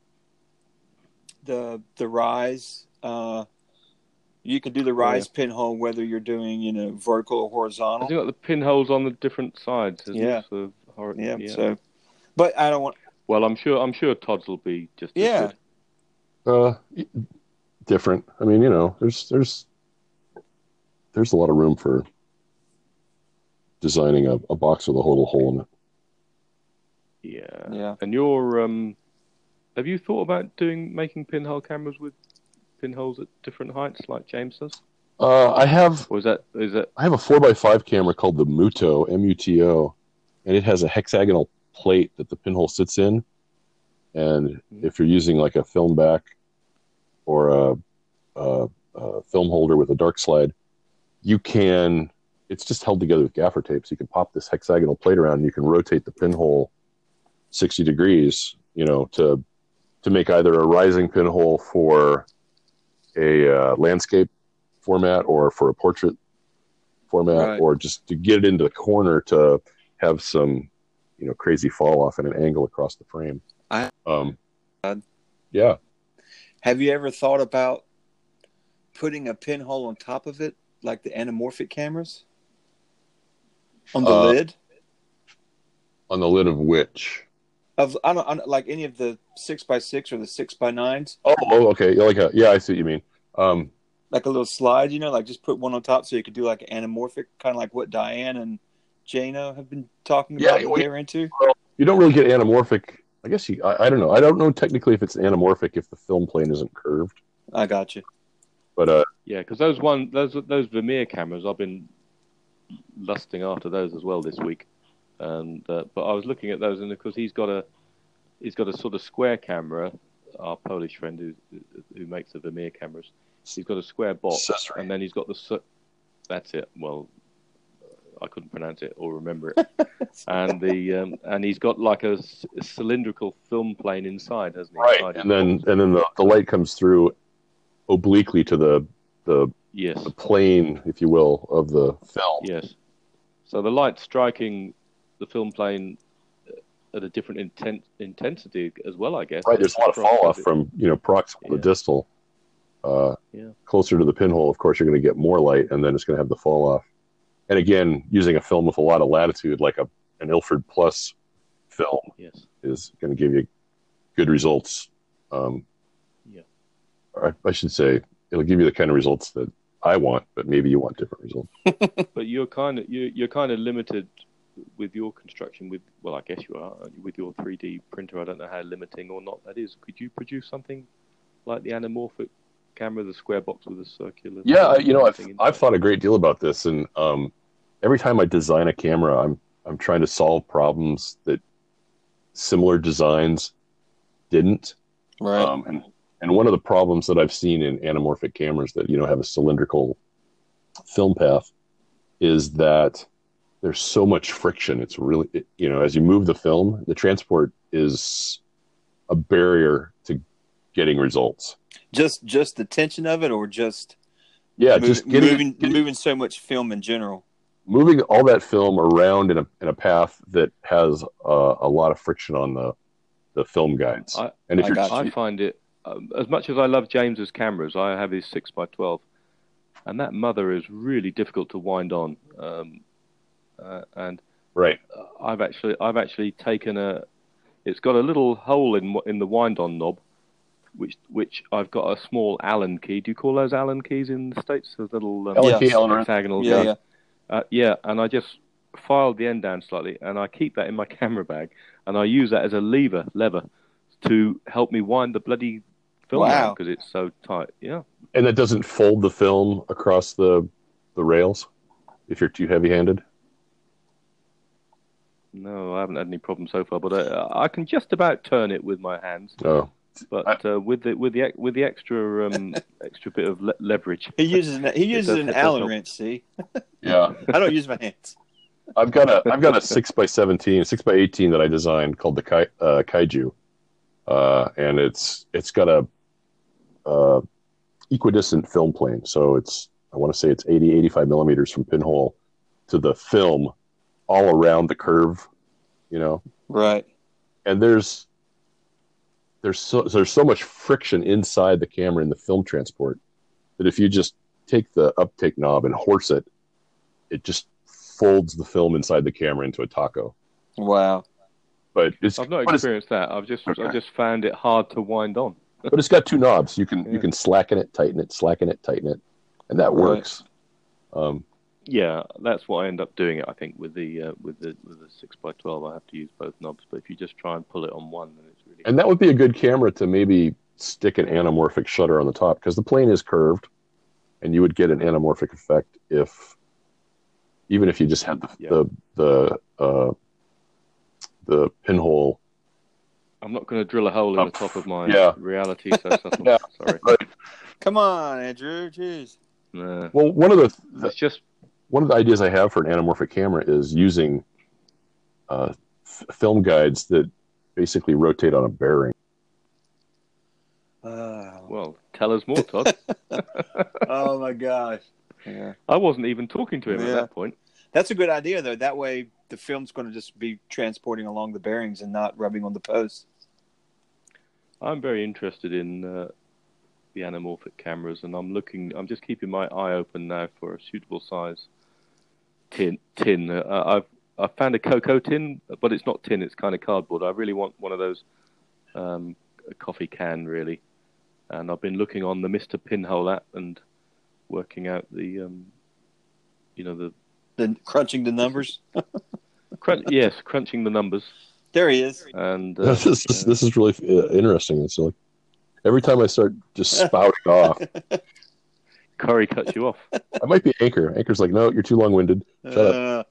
rise. You can do the rise pinhole whether you're doing, vertical or horizontal. Has it got the pinholes on the different sides? Yeah. Yeah. So, but I don't want. Well, I'm sure Todd's will be just as good. Different. I mean, there's a lot of room for designing a box with a little hole in it. Yeah. And you're have you thought about making pinhole cameras with pinholes at different heights like James does? I have. Or is that? I have a 4x5 camera called the Muto, MUTO, and it has a hexagonal plate that the pinhole sits in. And if you're using like a film back or a film holder with a dark slide, it's just held together with gaffer tape. So you can pop this hexagonal plate around and you can rotate the pinhole 60 degrees, to make either a rising pinhole for a landscape format or for a portrait format, or just to get it into the corner to have some, crazy fall off at an angle across the frame. Yeah. Have you ever thought about putting a pinhole on top of it, like the anamorphic cameras? On the lid? On the lid of which? I don't like any of the 6x6 or the 6x9s. Oh, okay. I see what you mean. Like a little slide, like just put one on top so you could do like an anamorphic, kind of like what Diane and Jano have been talking about what they're into. Well, you don't really get anamorphic. I guess I don't know. I don't know technically if it's anamorphic if the film plane isn't curved. I got you. But because those Vermeer cameras, I've been lusting after those as well this week. And but I was looking at those, and because he's got a sort of square camera, our Polish friend who makes the Vermeer cameras, he's got a square box, and then he's got that's it. Well, I couldn't pronounce it or remember it, and he's got like a cylindrical film plane inside, hasn't he? Right, and then the light comes through obliquely to the plane, if you will, of the film. Yes. So the light striking the film plane at a different intensity as well, I guess. Right, there's a lot of fall off from proximal to distal. Closer to the pinhole, of course, you're going to get more light, and then it's going to have the fall off. And again, using a film with a lot of latitude, like an Ilford Plus film, is going to give you good results. I should say it'll give you the kind of results that I want, but maybe you want different results. But you're kind of limited with your construction. I guess you are with your 3D printer. I don't know how limiting or not that is. Could you produce something like the anamorphic camera, the square box with a circular? Yeah, I've thought a great deal about this, and every time I design a camera, I'm trying to solve problems that similar designs didn't. Right. And one of the problems that I've seen in anamorphic cameras that have a cylindrical film path is that there's so much friction. It's really, as you move the film, the transport is a barrier to getting results. Just the tension of it, or just moving so much film in general. Moving all that film around in a path that has a lot of friction on the film guides. I find it, as much as I love James's cameras, I have his 6x12, and that mother is really difficult to wind on. And right, I've actually taken it's got a little hole in the wind-on knob, which I've got a small Allen key. Do you call those Allen keys in the States? Those little hexagonal. And I just filed the end down slightly, and I keep that in my camera bag, and I use that as a lever to help me wind the bloody film down because it's so tight. Yeah. And that doesn't fold the film across the rails if you're too heavy-handed? No, I haven't had any problems so far, but I can just about turn it with my hands. Oh. But with the extra bit of leverage, He uses an it Allen help. wrench. See, Yeah. I don't use my hands. I've got a 6x17, 6x18 that I designed called the Kaiju, and it's got a equidistant film plane. So I want to say it's 85 millimeters from pinhole to the film, all around the curve, Right. And there's so much friction inside the camera in the film transport that if you just take the uptake knob and horse it, it just folds the film inside the camera into a taco. Wow. But I've not experienced that. I've just found it hard to wind on. But it's got two knobs. You can slacken it, tighten it, slacken it, tighten it, and that works. Yeah, that's what I end up doing. I think with the 6x12, I have to use both knobs. But if you just try and pull it on one, then it's really. And that would be a good camera to maybe stick an anamorphic shutter on the top, because the plane is curved, and you would get an anamorphic effect even if you just had the pinhole. I'm not going to drill a hole in the top of my reality. So sorry. Right. Come on, Andrew. Jeez. Well, one of the ideas I have for an anamorphic camera is using film guides that basically rotate on a bearing. Well, tell us more, Todd. Oh my gosh. Yeah. I wasn't even talking to him at that point. That's a good idea, though. That way, the film's going to just be transporting along the bearings and not rubbing on the post. I'm very interested in the anamorphic cameras, and I'm just keeping my eye open now for a suitable size tin. I've found a cocoa tin, but it's not tin; it's kind of cardboard. I really want one of those, a coffee can, really. And I've been looking on the Mr. Pinhole app and working out the crunching the numbers. Crunching the numbers. There he is. And this is really interesting. It's like every time I start just spouting off, Corey cuts you off. I might be Anchor. Anchor's like, no, you're too long-winded. Shut up.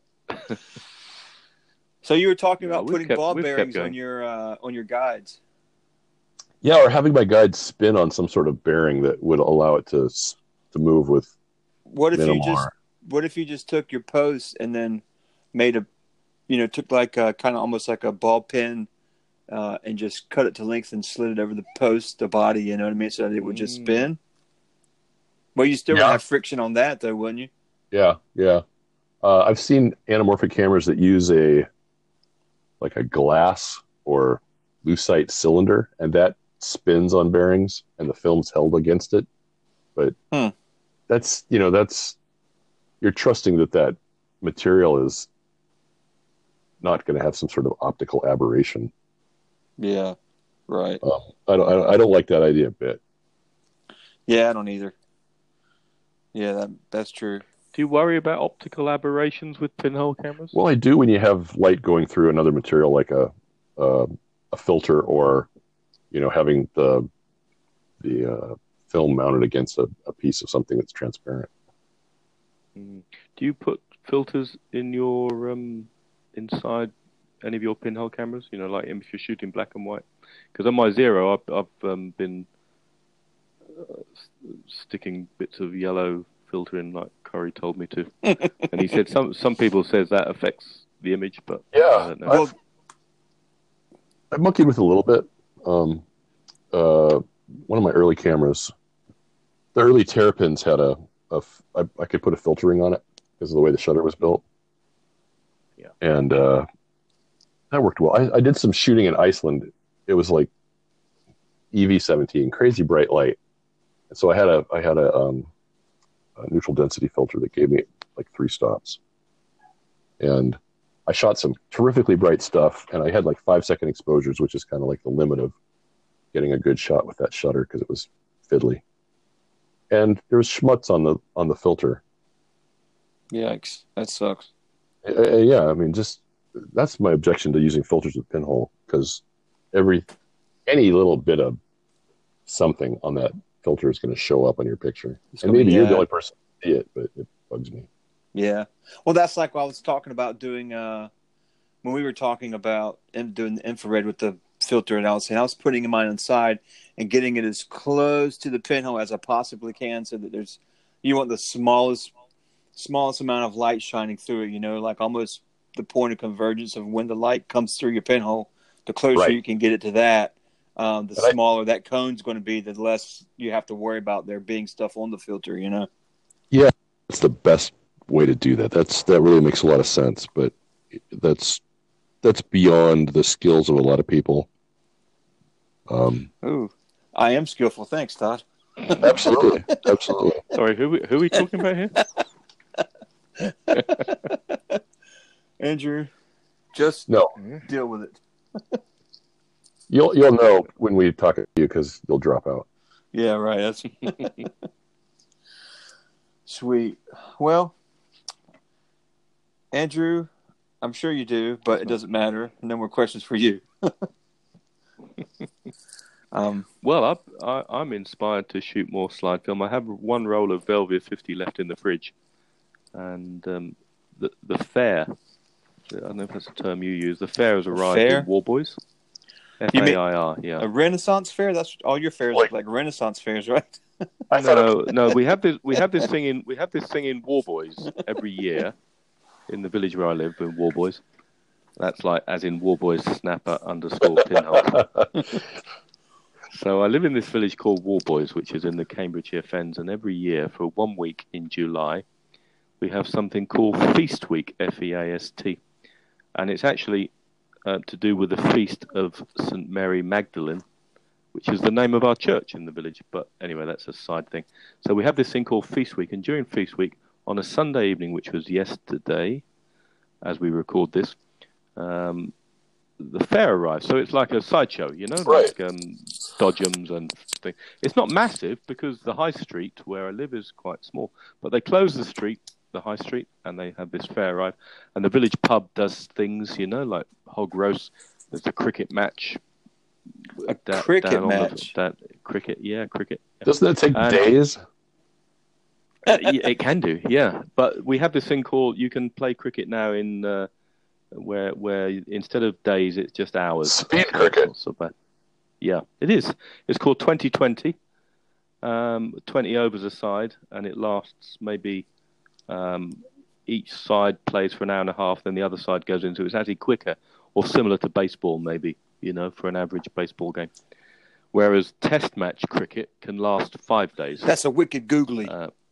So you were talking about putting ball bearings on your guides. Yeah, or having my guide spin on some sort of bearing that would allow it to move with. What if you just took your post and then made took like kind of almost like a ball pin and just cut it to length and slid it over the post, the body, you know what I mean, so that it would just spin? Well, you still would have friction on that, though, wouldn't you? Yeah. I've seen anamorphic cameras that use a glass or lucite cylinder, and that spins on bearings, and the film's held against it. But that's you're trusting that material is not going to have some sort of optical aberration. Yeah, right. I don't like that idea a bit. Yeah, I don't either. Yeah, that's true. Do you worry about optical aberrations with pinhole cameras? Well, I do when you have light going through another material like a filter, or having the film mounted against a piece of something that's transparent. Do you put filters in your inside any of your pinhole cameras? Like if you're shooting black and white? Because on my Zero, I've been sticking bits of yellow filter in, like Corey told me to, and he said some people says that affects the image, but I don't know. I've monkeyed with a little bit. One of my early cameras, the early Terrapins had I could put a filter ring on it because of the way the shutter was built. Yeah. And that worked well. I did some shooting in Iceland. It was like EV17, crazy bright light. And so I had a neutral density filter that gave me like 3 stops. And I shot some terrifically bright stuff, and I had like 5-second exposures, which is kind of like the limit of getting a good shot with that shutter because it was fiddly. And there was schmutz on the filter. Yikes, that sucks. Yeah, I mean, just that's my objection to using filters with pinhole, because any little bit of something on that filter is going to show up on your picture. And maybe you're the only person to see it, but it bugs me. Yeah. Well, that's like what I was talking about doing when we were talking about doing the infrared with the filter it out. And I was putting mine inside and getting it as close to the pinhole as I possibly can, so that you want the smallest amount of light shining through it. Like almost the point of convergence of when the light comes through your pinhole. The closer you can get it to that, the smaller that cone's going to be. The less you have to worry about there being stuff on the filter. Yeah, that's the best way to do that. That really makes a lot of sense, but that's beyond the skills of a lot of people. Ooh, I am skillful. Thanks, Todd. Absolutely. Sorry, who are we talking about here? Andrew, just deal with it. You'll know when we talk to you because you'll drop out. Yeah, right. That's sweet. Well, Andrew, I'm sure you do, but it doesn't matter. No more questions for you. Well, I'm inspired to shoot more slide film. I have one roll of Velvia 50 left in the fridge, and the fair. I don't know if that's a term you use. The fair has arrived in Warboys. FAIR, yeah. A Renaissance fair? That's all your fairs look like Renaissance fairs, right? No. We have this thing in Warboys every year in the village where I live in Warboys. That's like as in Warboys snapper _ pinhole. So I live in this village called Warboys, which is in the Cambridgeshire Fens, and every year for 1 week in July, we have something called Feast Week, FEAST. And it's actually to do with the feast of St. Mary Magdalene, which is the name of our church in the village. But anyway, that's a side thing. So we have this thing called Feast Week, and during Feast Week, on a Sunday evening, which was yesterday, as we record this, the fair arrives. So it's like a sideshow, like dodgems and things. It's not massive because the high street where I live is quite small, but they close the high street, and they have this fair arrive. And the village pub does things, like hog roast. There's a cricket match. Cricket match? Cricket. Doesn't that take days? It can do, yeah. But we have this thing called, you can play cricket now in where instead of days, it's just hours. Speed cricket. Yeah, it is. It's called 2020. 20 overs a side, and it lasts maybe each side plays for an hour and a half, then the other side goes in. So it's actually quicker, or similar to baseball maybe, for an average baseball game. Whereas test match cricket can last 5 days. That's a wicked googly.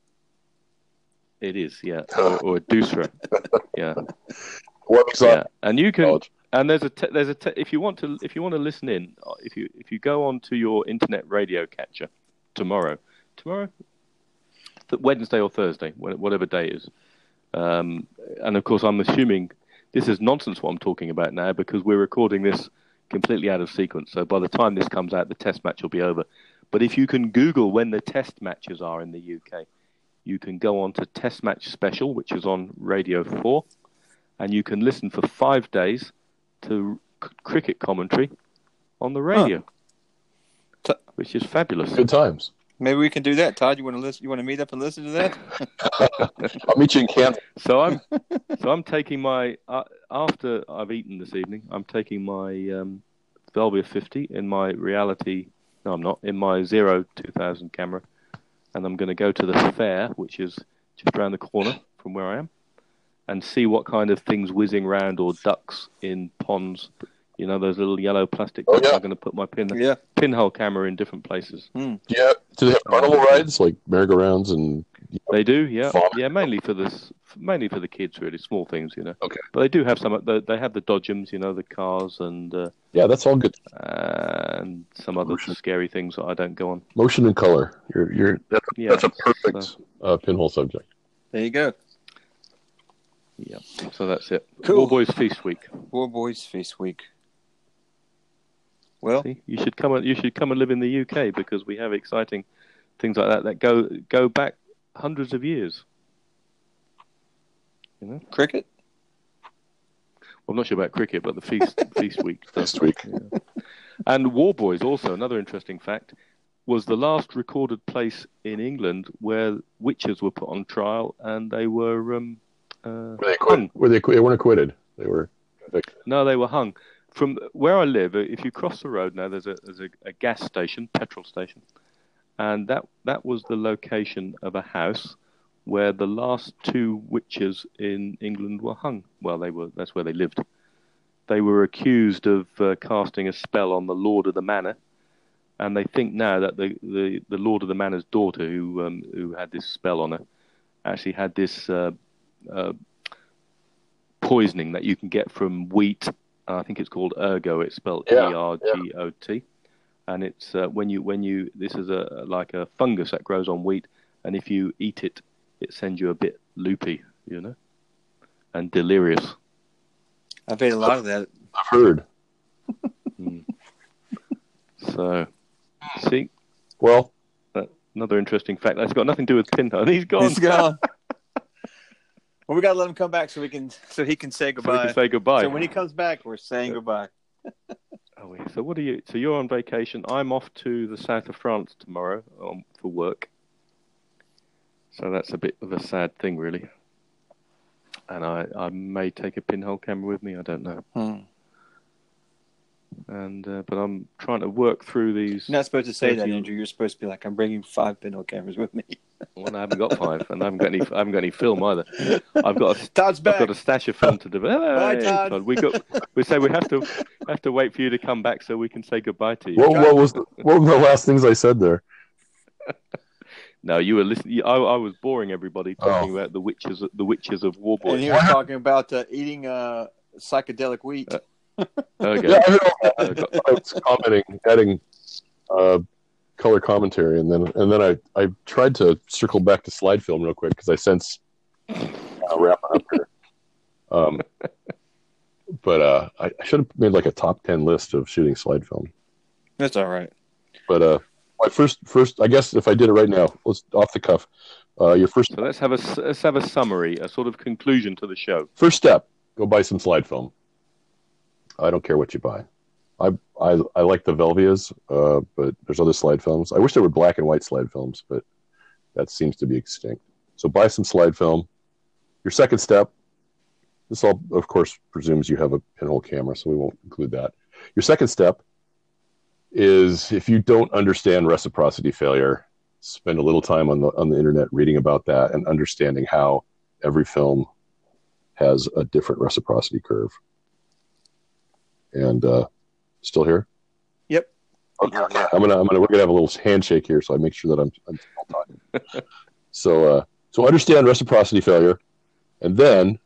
It is, yeah, or a doosra, yeah. What's up? And you can, and there's if you want to listen in, if you go onto your internet radio catcher tomorrow, Wednesday or Thursday, whatever day it is, and of course I'm assuming this is nonsense what I'm talking about now because we're recording this completely out of sequence. So by the time this comes out, the test match will be over. But if you can Google when the test matches are in the UK, you can go on to Test Match Special, which is on Radio 4, and you can listen for 5 days to cricket commentary on the radio, which is fabulous. Good times. Maybe we can do that, Todd. You want to listen? You want to meet up and listen to that? I'll meet you in Kansas. So I'm taking my after I've eaten this evening. I'm taking my Velvia 50 in my reality. No, I'm not in my Zero 2000 camera, and I'm going to go to the fair, which is just around the corner from where I am, and see what kind of things whizzing around or ducks in ponds. Those little yellow plastic ducks. Yeah. I'm going to put my pinhole camera in different places. Yeah. Do they have carnival rides like merry-go-rounds and? They do, yeah. Fun. Yeah, mainly for the kids, really, small things, Okay. But they do have some. They have the dodgems, the cars, and yeah, that's all good. And some other scary things that I don't go on. Motion and color. That's a perfect pinhole subject. There you go. Yeah. So that's it. Cool. Warboys Feast Week. Warboys Feast Week. Well, see, you should come and live in the UK because we have exciting things like that go back hundreds of years. Cricket? Well, I'm not sure about cricket, but the feast week. Feast week. Yeah. And Warboys, also another interesting fact, was the last recorded place in England where witches were put on trial and they were hung. They weren't acquitted. They were convicted. No, they were hung. from where I live, if you cross the road now, there's a gas station, petrol station, and that was the location of a house where the last two witches in England were hung. Well, that's where they lived. They were accused of casting a spell on the Lord of the Manor, and they think now that the Lord of the Manor's daughter, who had this spell on her, actually had this poisoning that you can get from wheat. I think it's called ergot. It's spelled ERGOT, and it's when you this is like a fungus that grows on wheat, and if you eat it, it sends you a bit loopy, and delirious. I've ate a lot of that. I've heard. So, see, well, another interesting fact that's got nothing to do with Pinhole. He's gone. He's gone. Well, we gotta let him come back so he can say goodbye. So we can say goodbye. So when he comes back, we're saying goodbye. Oh, yeah. So what are you? So you're on vacation. I'm off to the south of France tomorrow for work. So that's a bit of a sad thing, really. And I may take a pinhole camera with me. I don't know. And but I'm trying to work through these. You're not supposed to say that, Andrew. You're supposed to be like, I'm bringing 5 pinhole cameras with me. Well, I haven't got 5, and I haven't got any film either. I've got Todd's back. I've got a stash of film to develop. Bye, Todd. We have to wait for you to come back so we can say goodbye to you. What was the last things I said there? No, you were listening. I was boring everybody talking about the witches of Warboy. And he was talking about eating psychedelic wheat. Okay. Yeah, I was commenting, adding color commentary, and then I tried to circle back to slide film real quick because I sense wrapping up here. But I should have made like a top 10 list of shooting slide film. That's all right. But my first, I guess if I did it right now, let's off the cuff. Your first. So let's have a summary, a sort of conclusion to the show. First step: go buy some slide film. I don't care what you buy. I like the Velvias, but there's other slide films. I wish there were black and white slide films, but that seems to be extinct. So buy some slide film. Your second step. This all, of course, presumes you have a pinhole camera, so we won't include that. Your second step is if you don't understand reciprocity failure, spend a little time on the internet reading about that and understanding how every film has a different reciprocity curve. And still here? Yep. Okay. We're gonna have a little handshake here, so I make sure that I'm still talking. So understand reciprocity failure, and then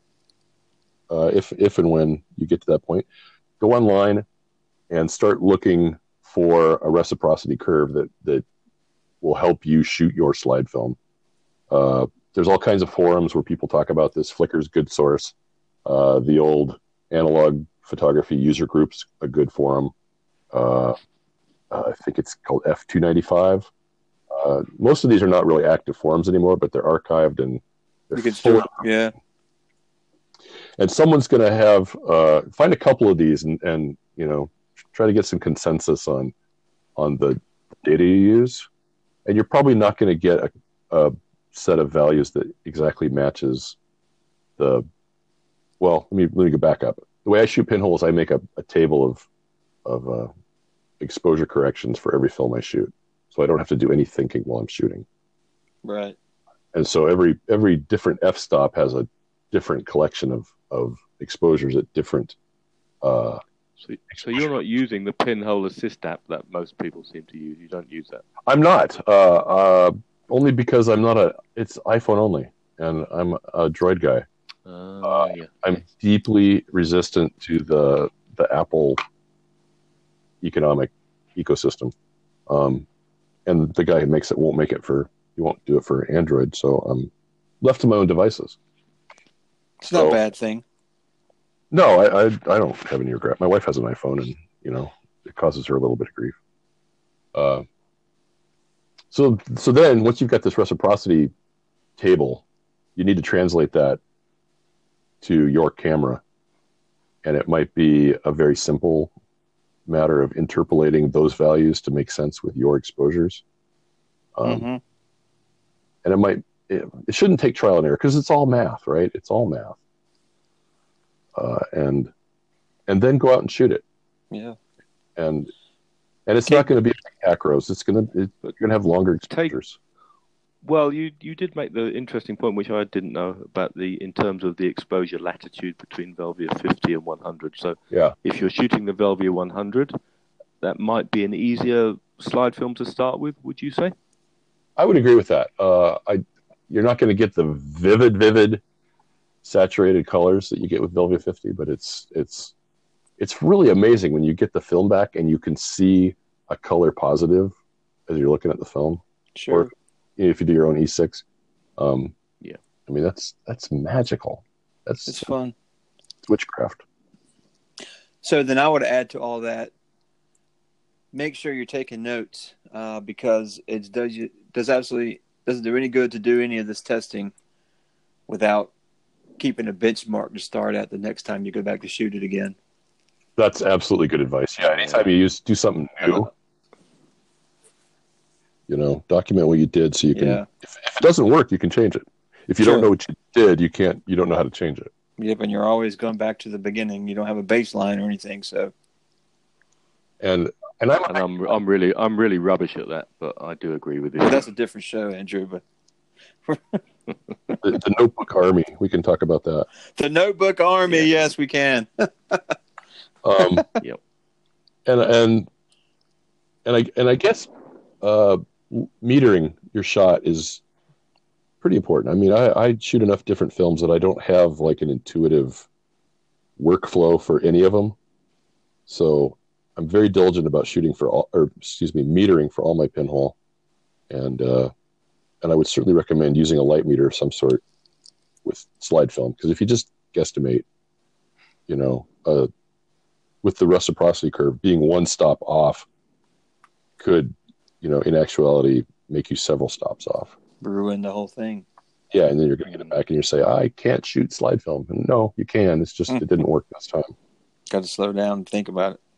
if and when you get to that point, go online and start looking for a reciprocity curve that will help you shoot your slide film. There's all kinds of forums where people talk about this. Flickr's a good source. The old analog photography user group's a good forum. I think it's called F295. Most of these are not really active forums anymore, but they're archived and they're full. Yeah. And someone's going to have find a couple of these and try to get some consensus on the data you use. And you're probably not going to get a set of values that exactly matches the. Well, let me go back up. The way I shoot pinholes, I make a table of exposure corrections for every film I shoot, so I don't have to do any thinking while I'm shooting. Right. And so every different f-stop has a different collection of exposures at different. So you're not using the Pinhole Assist app that most people seem to use. You don't use that. I'm not. Only because I'm not it's iPhone only, and I'm a Droid guy. Yeah. I'm deeply resistant to the Apple economic ecosystem, and the guy who makes it won't do it for Android. So I'm left to my own devices. It's not a bad thing. No, I don't have any regret. My wife has an iPhone, and it causes her a little bit of grief. So then once you've got this reciprocity table, you need to translate that to your camera, and it might be a very simple matter of interpolating those values to make sense with your exposures. And it shouldn't take trial and error because it's all math, right? It's all math. And and then go out and shoot it. Yeah. And it's not going to be macros. You're going to have longer exposures. Well, you did make the interesting point, which I didn't know about in terms of the exposure latitude between Velvia 50 and 100. So yeah, if you're shooting the Velvia 100, that might be an easier slide film to start with. Would you say? I would agree with that. You're not going to get the vivid, saturated colors that you get with Velvia 50, but it's really amazing when you get the film back and you can see a color positive as you're looking at the film. Sure. Or if you do your own E6. Yeah. I mean, that's magical. It's fun. It's witchcraft. So then I would add to all that, make sure you're taking notes because it doesn't do any good to do any of this testing without keeping a benchmark to start at the next time you go back to shoot it again. That's absolutely good advice. Yeah, anytime you do something new, document what you did so you can. Yeah. If it doesn't work, you can change it. If you don't know what you did, you don't know how to change it. Yep, and you're always going back to the beginning. You don't have a baseline or anything, so. I'm really rubbish at that, but I do agree with you. Well, that's a different show, Andrew. But the Notebook Army, we can talk about that. The Notebook Army, yes, we can. Yep. And I guess metering your shot is pretty important. I mean, I shoot enough different films that I don't have like an intuitive workflow for any of them. So I'm very diligent about metering for all my pinhole, and I would certainly recommend using a light meter of some sort with slide film, because if you just guesstimate, with the reciprocity curve being one stop off, could in actuality make you several stops off. Ruin the whole thing. Yeah, and then you're going to get it back and you say, I can't shoot slide film. And no, you can. It's just it didn't work this time. Got to slow down and think about it.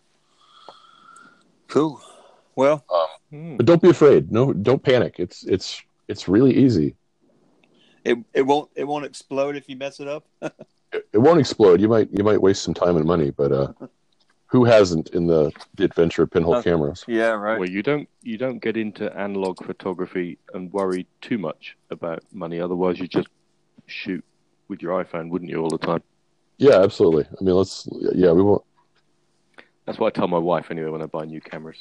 Cool. Well, but don't be afraid. No, don't panic. It's really easy. It won't explode if you mess it up. It won't explode. You might waste some time and money, but who hasn't in the adventure of pinhole cameras? Yeah, right. Well, you don't get into analog photography and worry too much about money. Otherwise, you just shoot with your iPhone, wouldn't you, all the time? Yeah, absolutely. I mean, we won't. That's what I tell my wife anyway when I buy new cameras.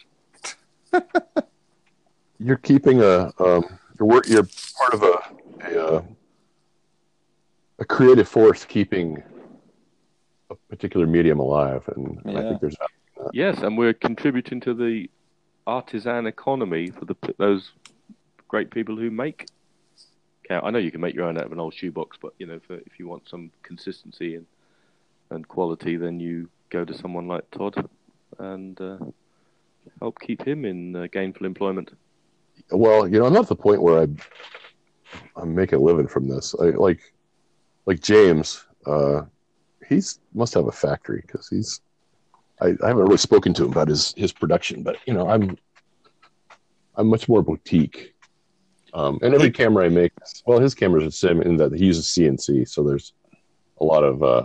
You're keeping you're part of a creative force keeping a particular medium alive, and I think there's that. Yes, and we're contributing to the artisan economy for those great people who make. I know you can make your own out of an old shoebox, but if you want some consistency and quality, then you go to someone like Todd and help keep him in gainful employment. Well, I'm not at the point where I'm making a living from this. Like James, he must have a factory, because I haven't really spoken to him about his production, but I'm much more boutique. And every camera I make, well, his cameras are the same in that he uses CNC, so there's a lot of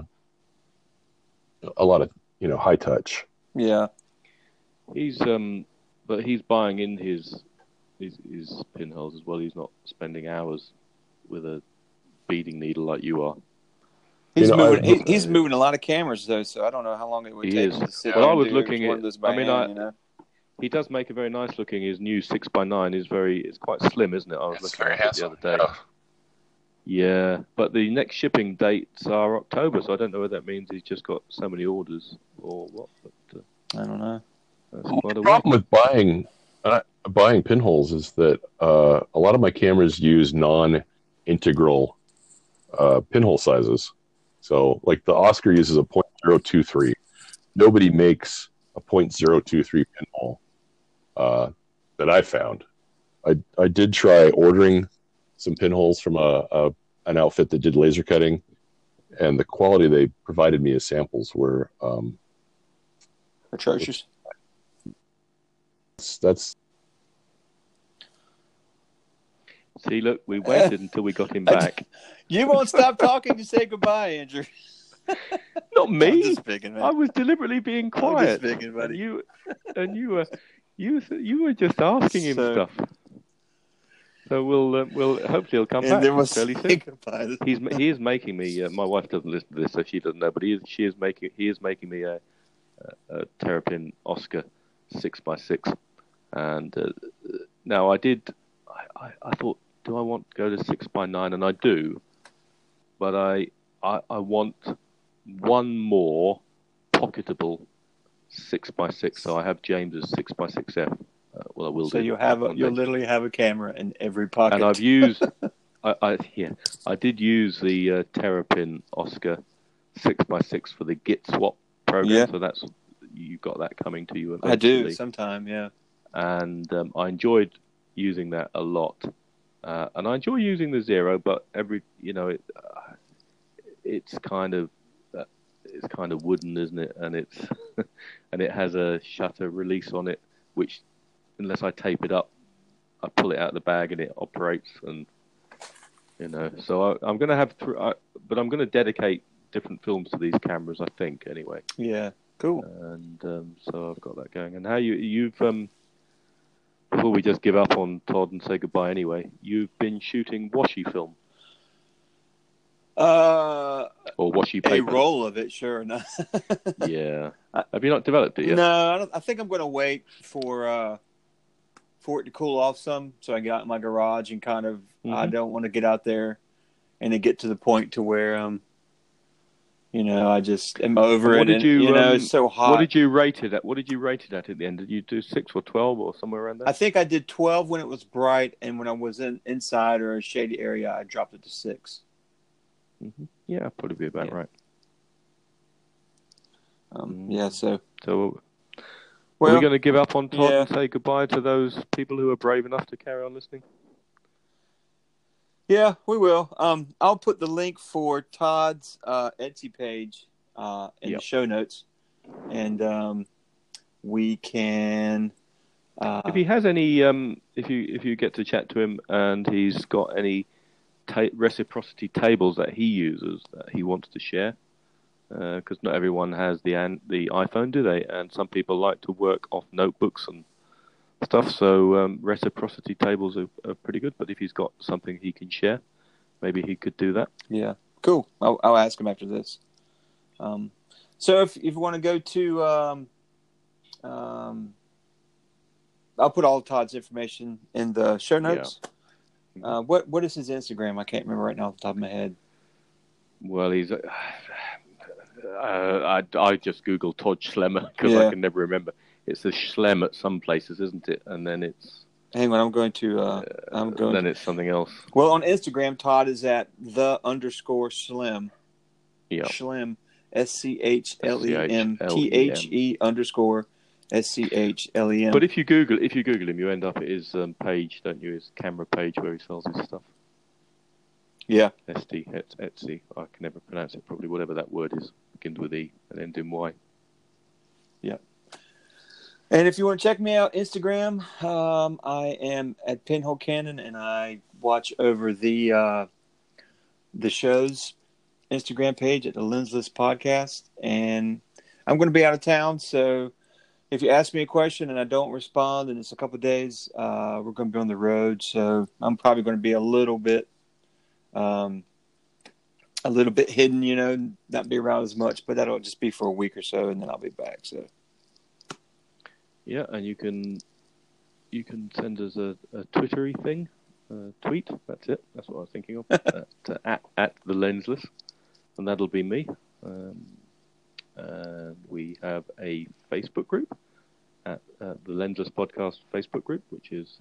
high touch. Yeah, but he's buying in his pinholes as well. He's not spending hours with a beading needle like you are. He's moving a lot of cameras though, so I don't know how long it would take him to sit Well, down I was and looking at. He does make a very nice looking. His new 6x9 it's quite slim, isn't it? I was looking at it the other day. Yeah, but the next shipping dates are October, so I don't know whether that means he's just got so many orders or what. But I don't know. The problem with buying pinholes is that a lot of my cameras use non-integral pinhole sizes. So, like the Oscar uses a .023. Nobody makes a .023 pinhole that I found. I did try ordering some pinholes from an outfit that did laser cutting, and the quality they provided me as samples were atrocious. That's. See, look, we waited until we got him back. You won't stop talking to say goodbye, Andrew. Not I'm me. just picking, man. I was deliberately being I'm quiet. just picking, buddy. You were just asking him So- stuff. So we'll hopefully he'll come And back then we'll fairly say soon. goodbye. He is making me. My wife doesn't listen to this, so she doesn't know. But he is making me a Terrapin Oscar 6x6. And now I thought, do I want to go to 6x9? And I do, but I want one more pocketable 6x6. So I have James's 6x6F. Well, I will So do. you'll literally have a camera in every pocket. And I've used, I did use the Terrapin Oscar 6x6 for the Git swap program. Yeah. So that's, you've got that coming to you eventually. I do sometime, yeah. And I enjoyed using that a lot. And I enjoy using the Zero, but it's kind of wooden, isn't it? And it's and it has a shutter release on it, which unless I tape it up, I pull it out of the bag and it operates. And so I'm going to have, but I'm going to dedicate different films to these cameras, I think. Anyway. Yeah. Cool. And so I've got that going. And how you've before we just give up on Todd and say goodbye anyway, you've been shooting washi film or washi A paper. roll of it, sure. No. Yeah. Have you not developed it yet? No, I don't. I think I'm going to wait for it to cool off some, so I get out in my garage and kind of. I don't want to get out there, and it get to the point to where I just am over it. And, it's so hot. What did you rate it at? What did you rate it at the end? Did you do 6 or 12 or somewhere around there? I think I did 12 when it was bright, and when I was inside or a shady area, I dropped it to 6. Mm-hmm. Yeah, probably be about right. Yeah, so are we going to give up on Todd and say goodbye to those people who are brave enough to carry on listening? Yeah, we will. I'll put the link for Todd's Etsy page in the show notes, and we can. If he has any, if you get to chat to him and he's got any reciprocity tables that he uses that he wants to share, because not everyone has the iPhone, do they? And some people like to work off notebooks and stuff, so reciprocity tables are pretty good. But if he's got something he can share, maybe he could do that. Yeah, cool. I'll ask him after this. So if you want to go to, I'll put all Todd's information in the show notes. Yeah. What is his Instagram? I can't remember right now off the top of my head. Well, he's. I just Googled Todd Schlemmer because I can never remember. It's a Schlem at some places, isn't it? And then it's. Hang on, I'm going to. Then it's something else. Well, on Instagram, Todd is at _Schlem. Yeah. Schlem, SCHLEM THE_SCHLEM. But if you Google him, you end up at his page, don't you? His camera page where he sells his stuff. Yeah. Etsy. I can never pronounce it properly. Whatever that word is, begins with E and ends in Y. Yeah. And if you want to check me out, Instagram, I am at Pinhole Cannon, and I watch over the show's Instagram page at the Lensless Podcast. And I'm going to be out of town, so if you ask me a question and I don't respond, and it's a couple of days, we're going to be on the road. So I'm probably going to be a little bit hidden, not be around as much. But that'll just be for a week or so, and then I'll be back. So. Yeah, and you can send us a Twittery thing, tweet. That's it. That's what I was thinking of. At the Lensless, and that'll be me. And we have a Facebook group at the Lensless Podcast Facebook group, which is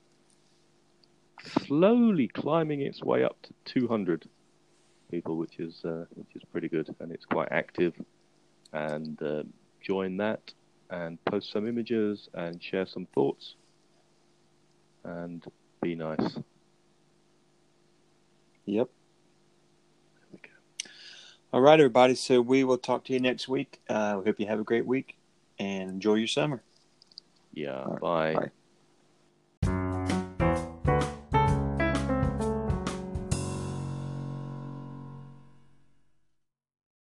slowly climbing its way up to 200 people, which is pretty good, and it's quite active. And join that and post some images and share some thoughts and be nice. Yep. All right, everybody. So we will talk to you next week. We hope you have a great week and enjoy your summer. Yeah. Bye.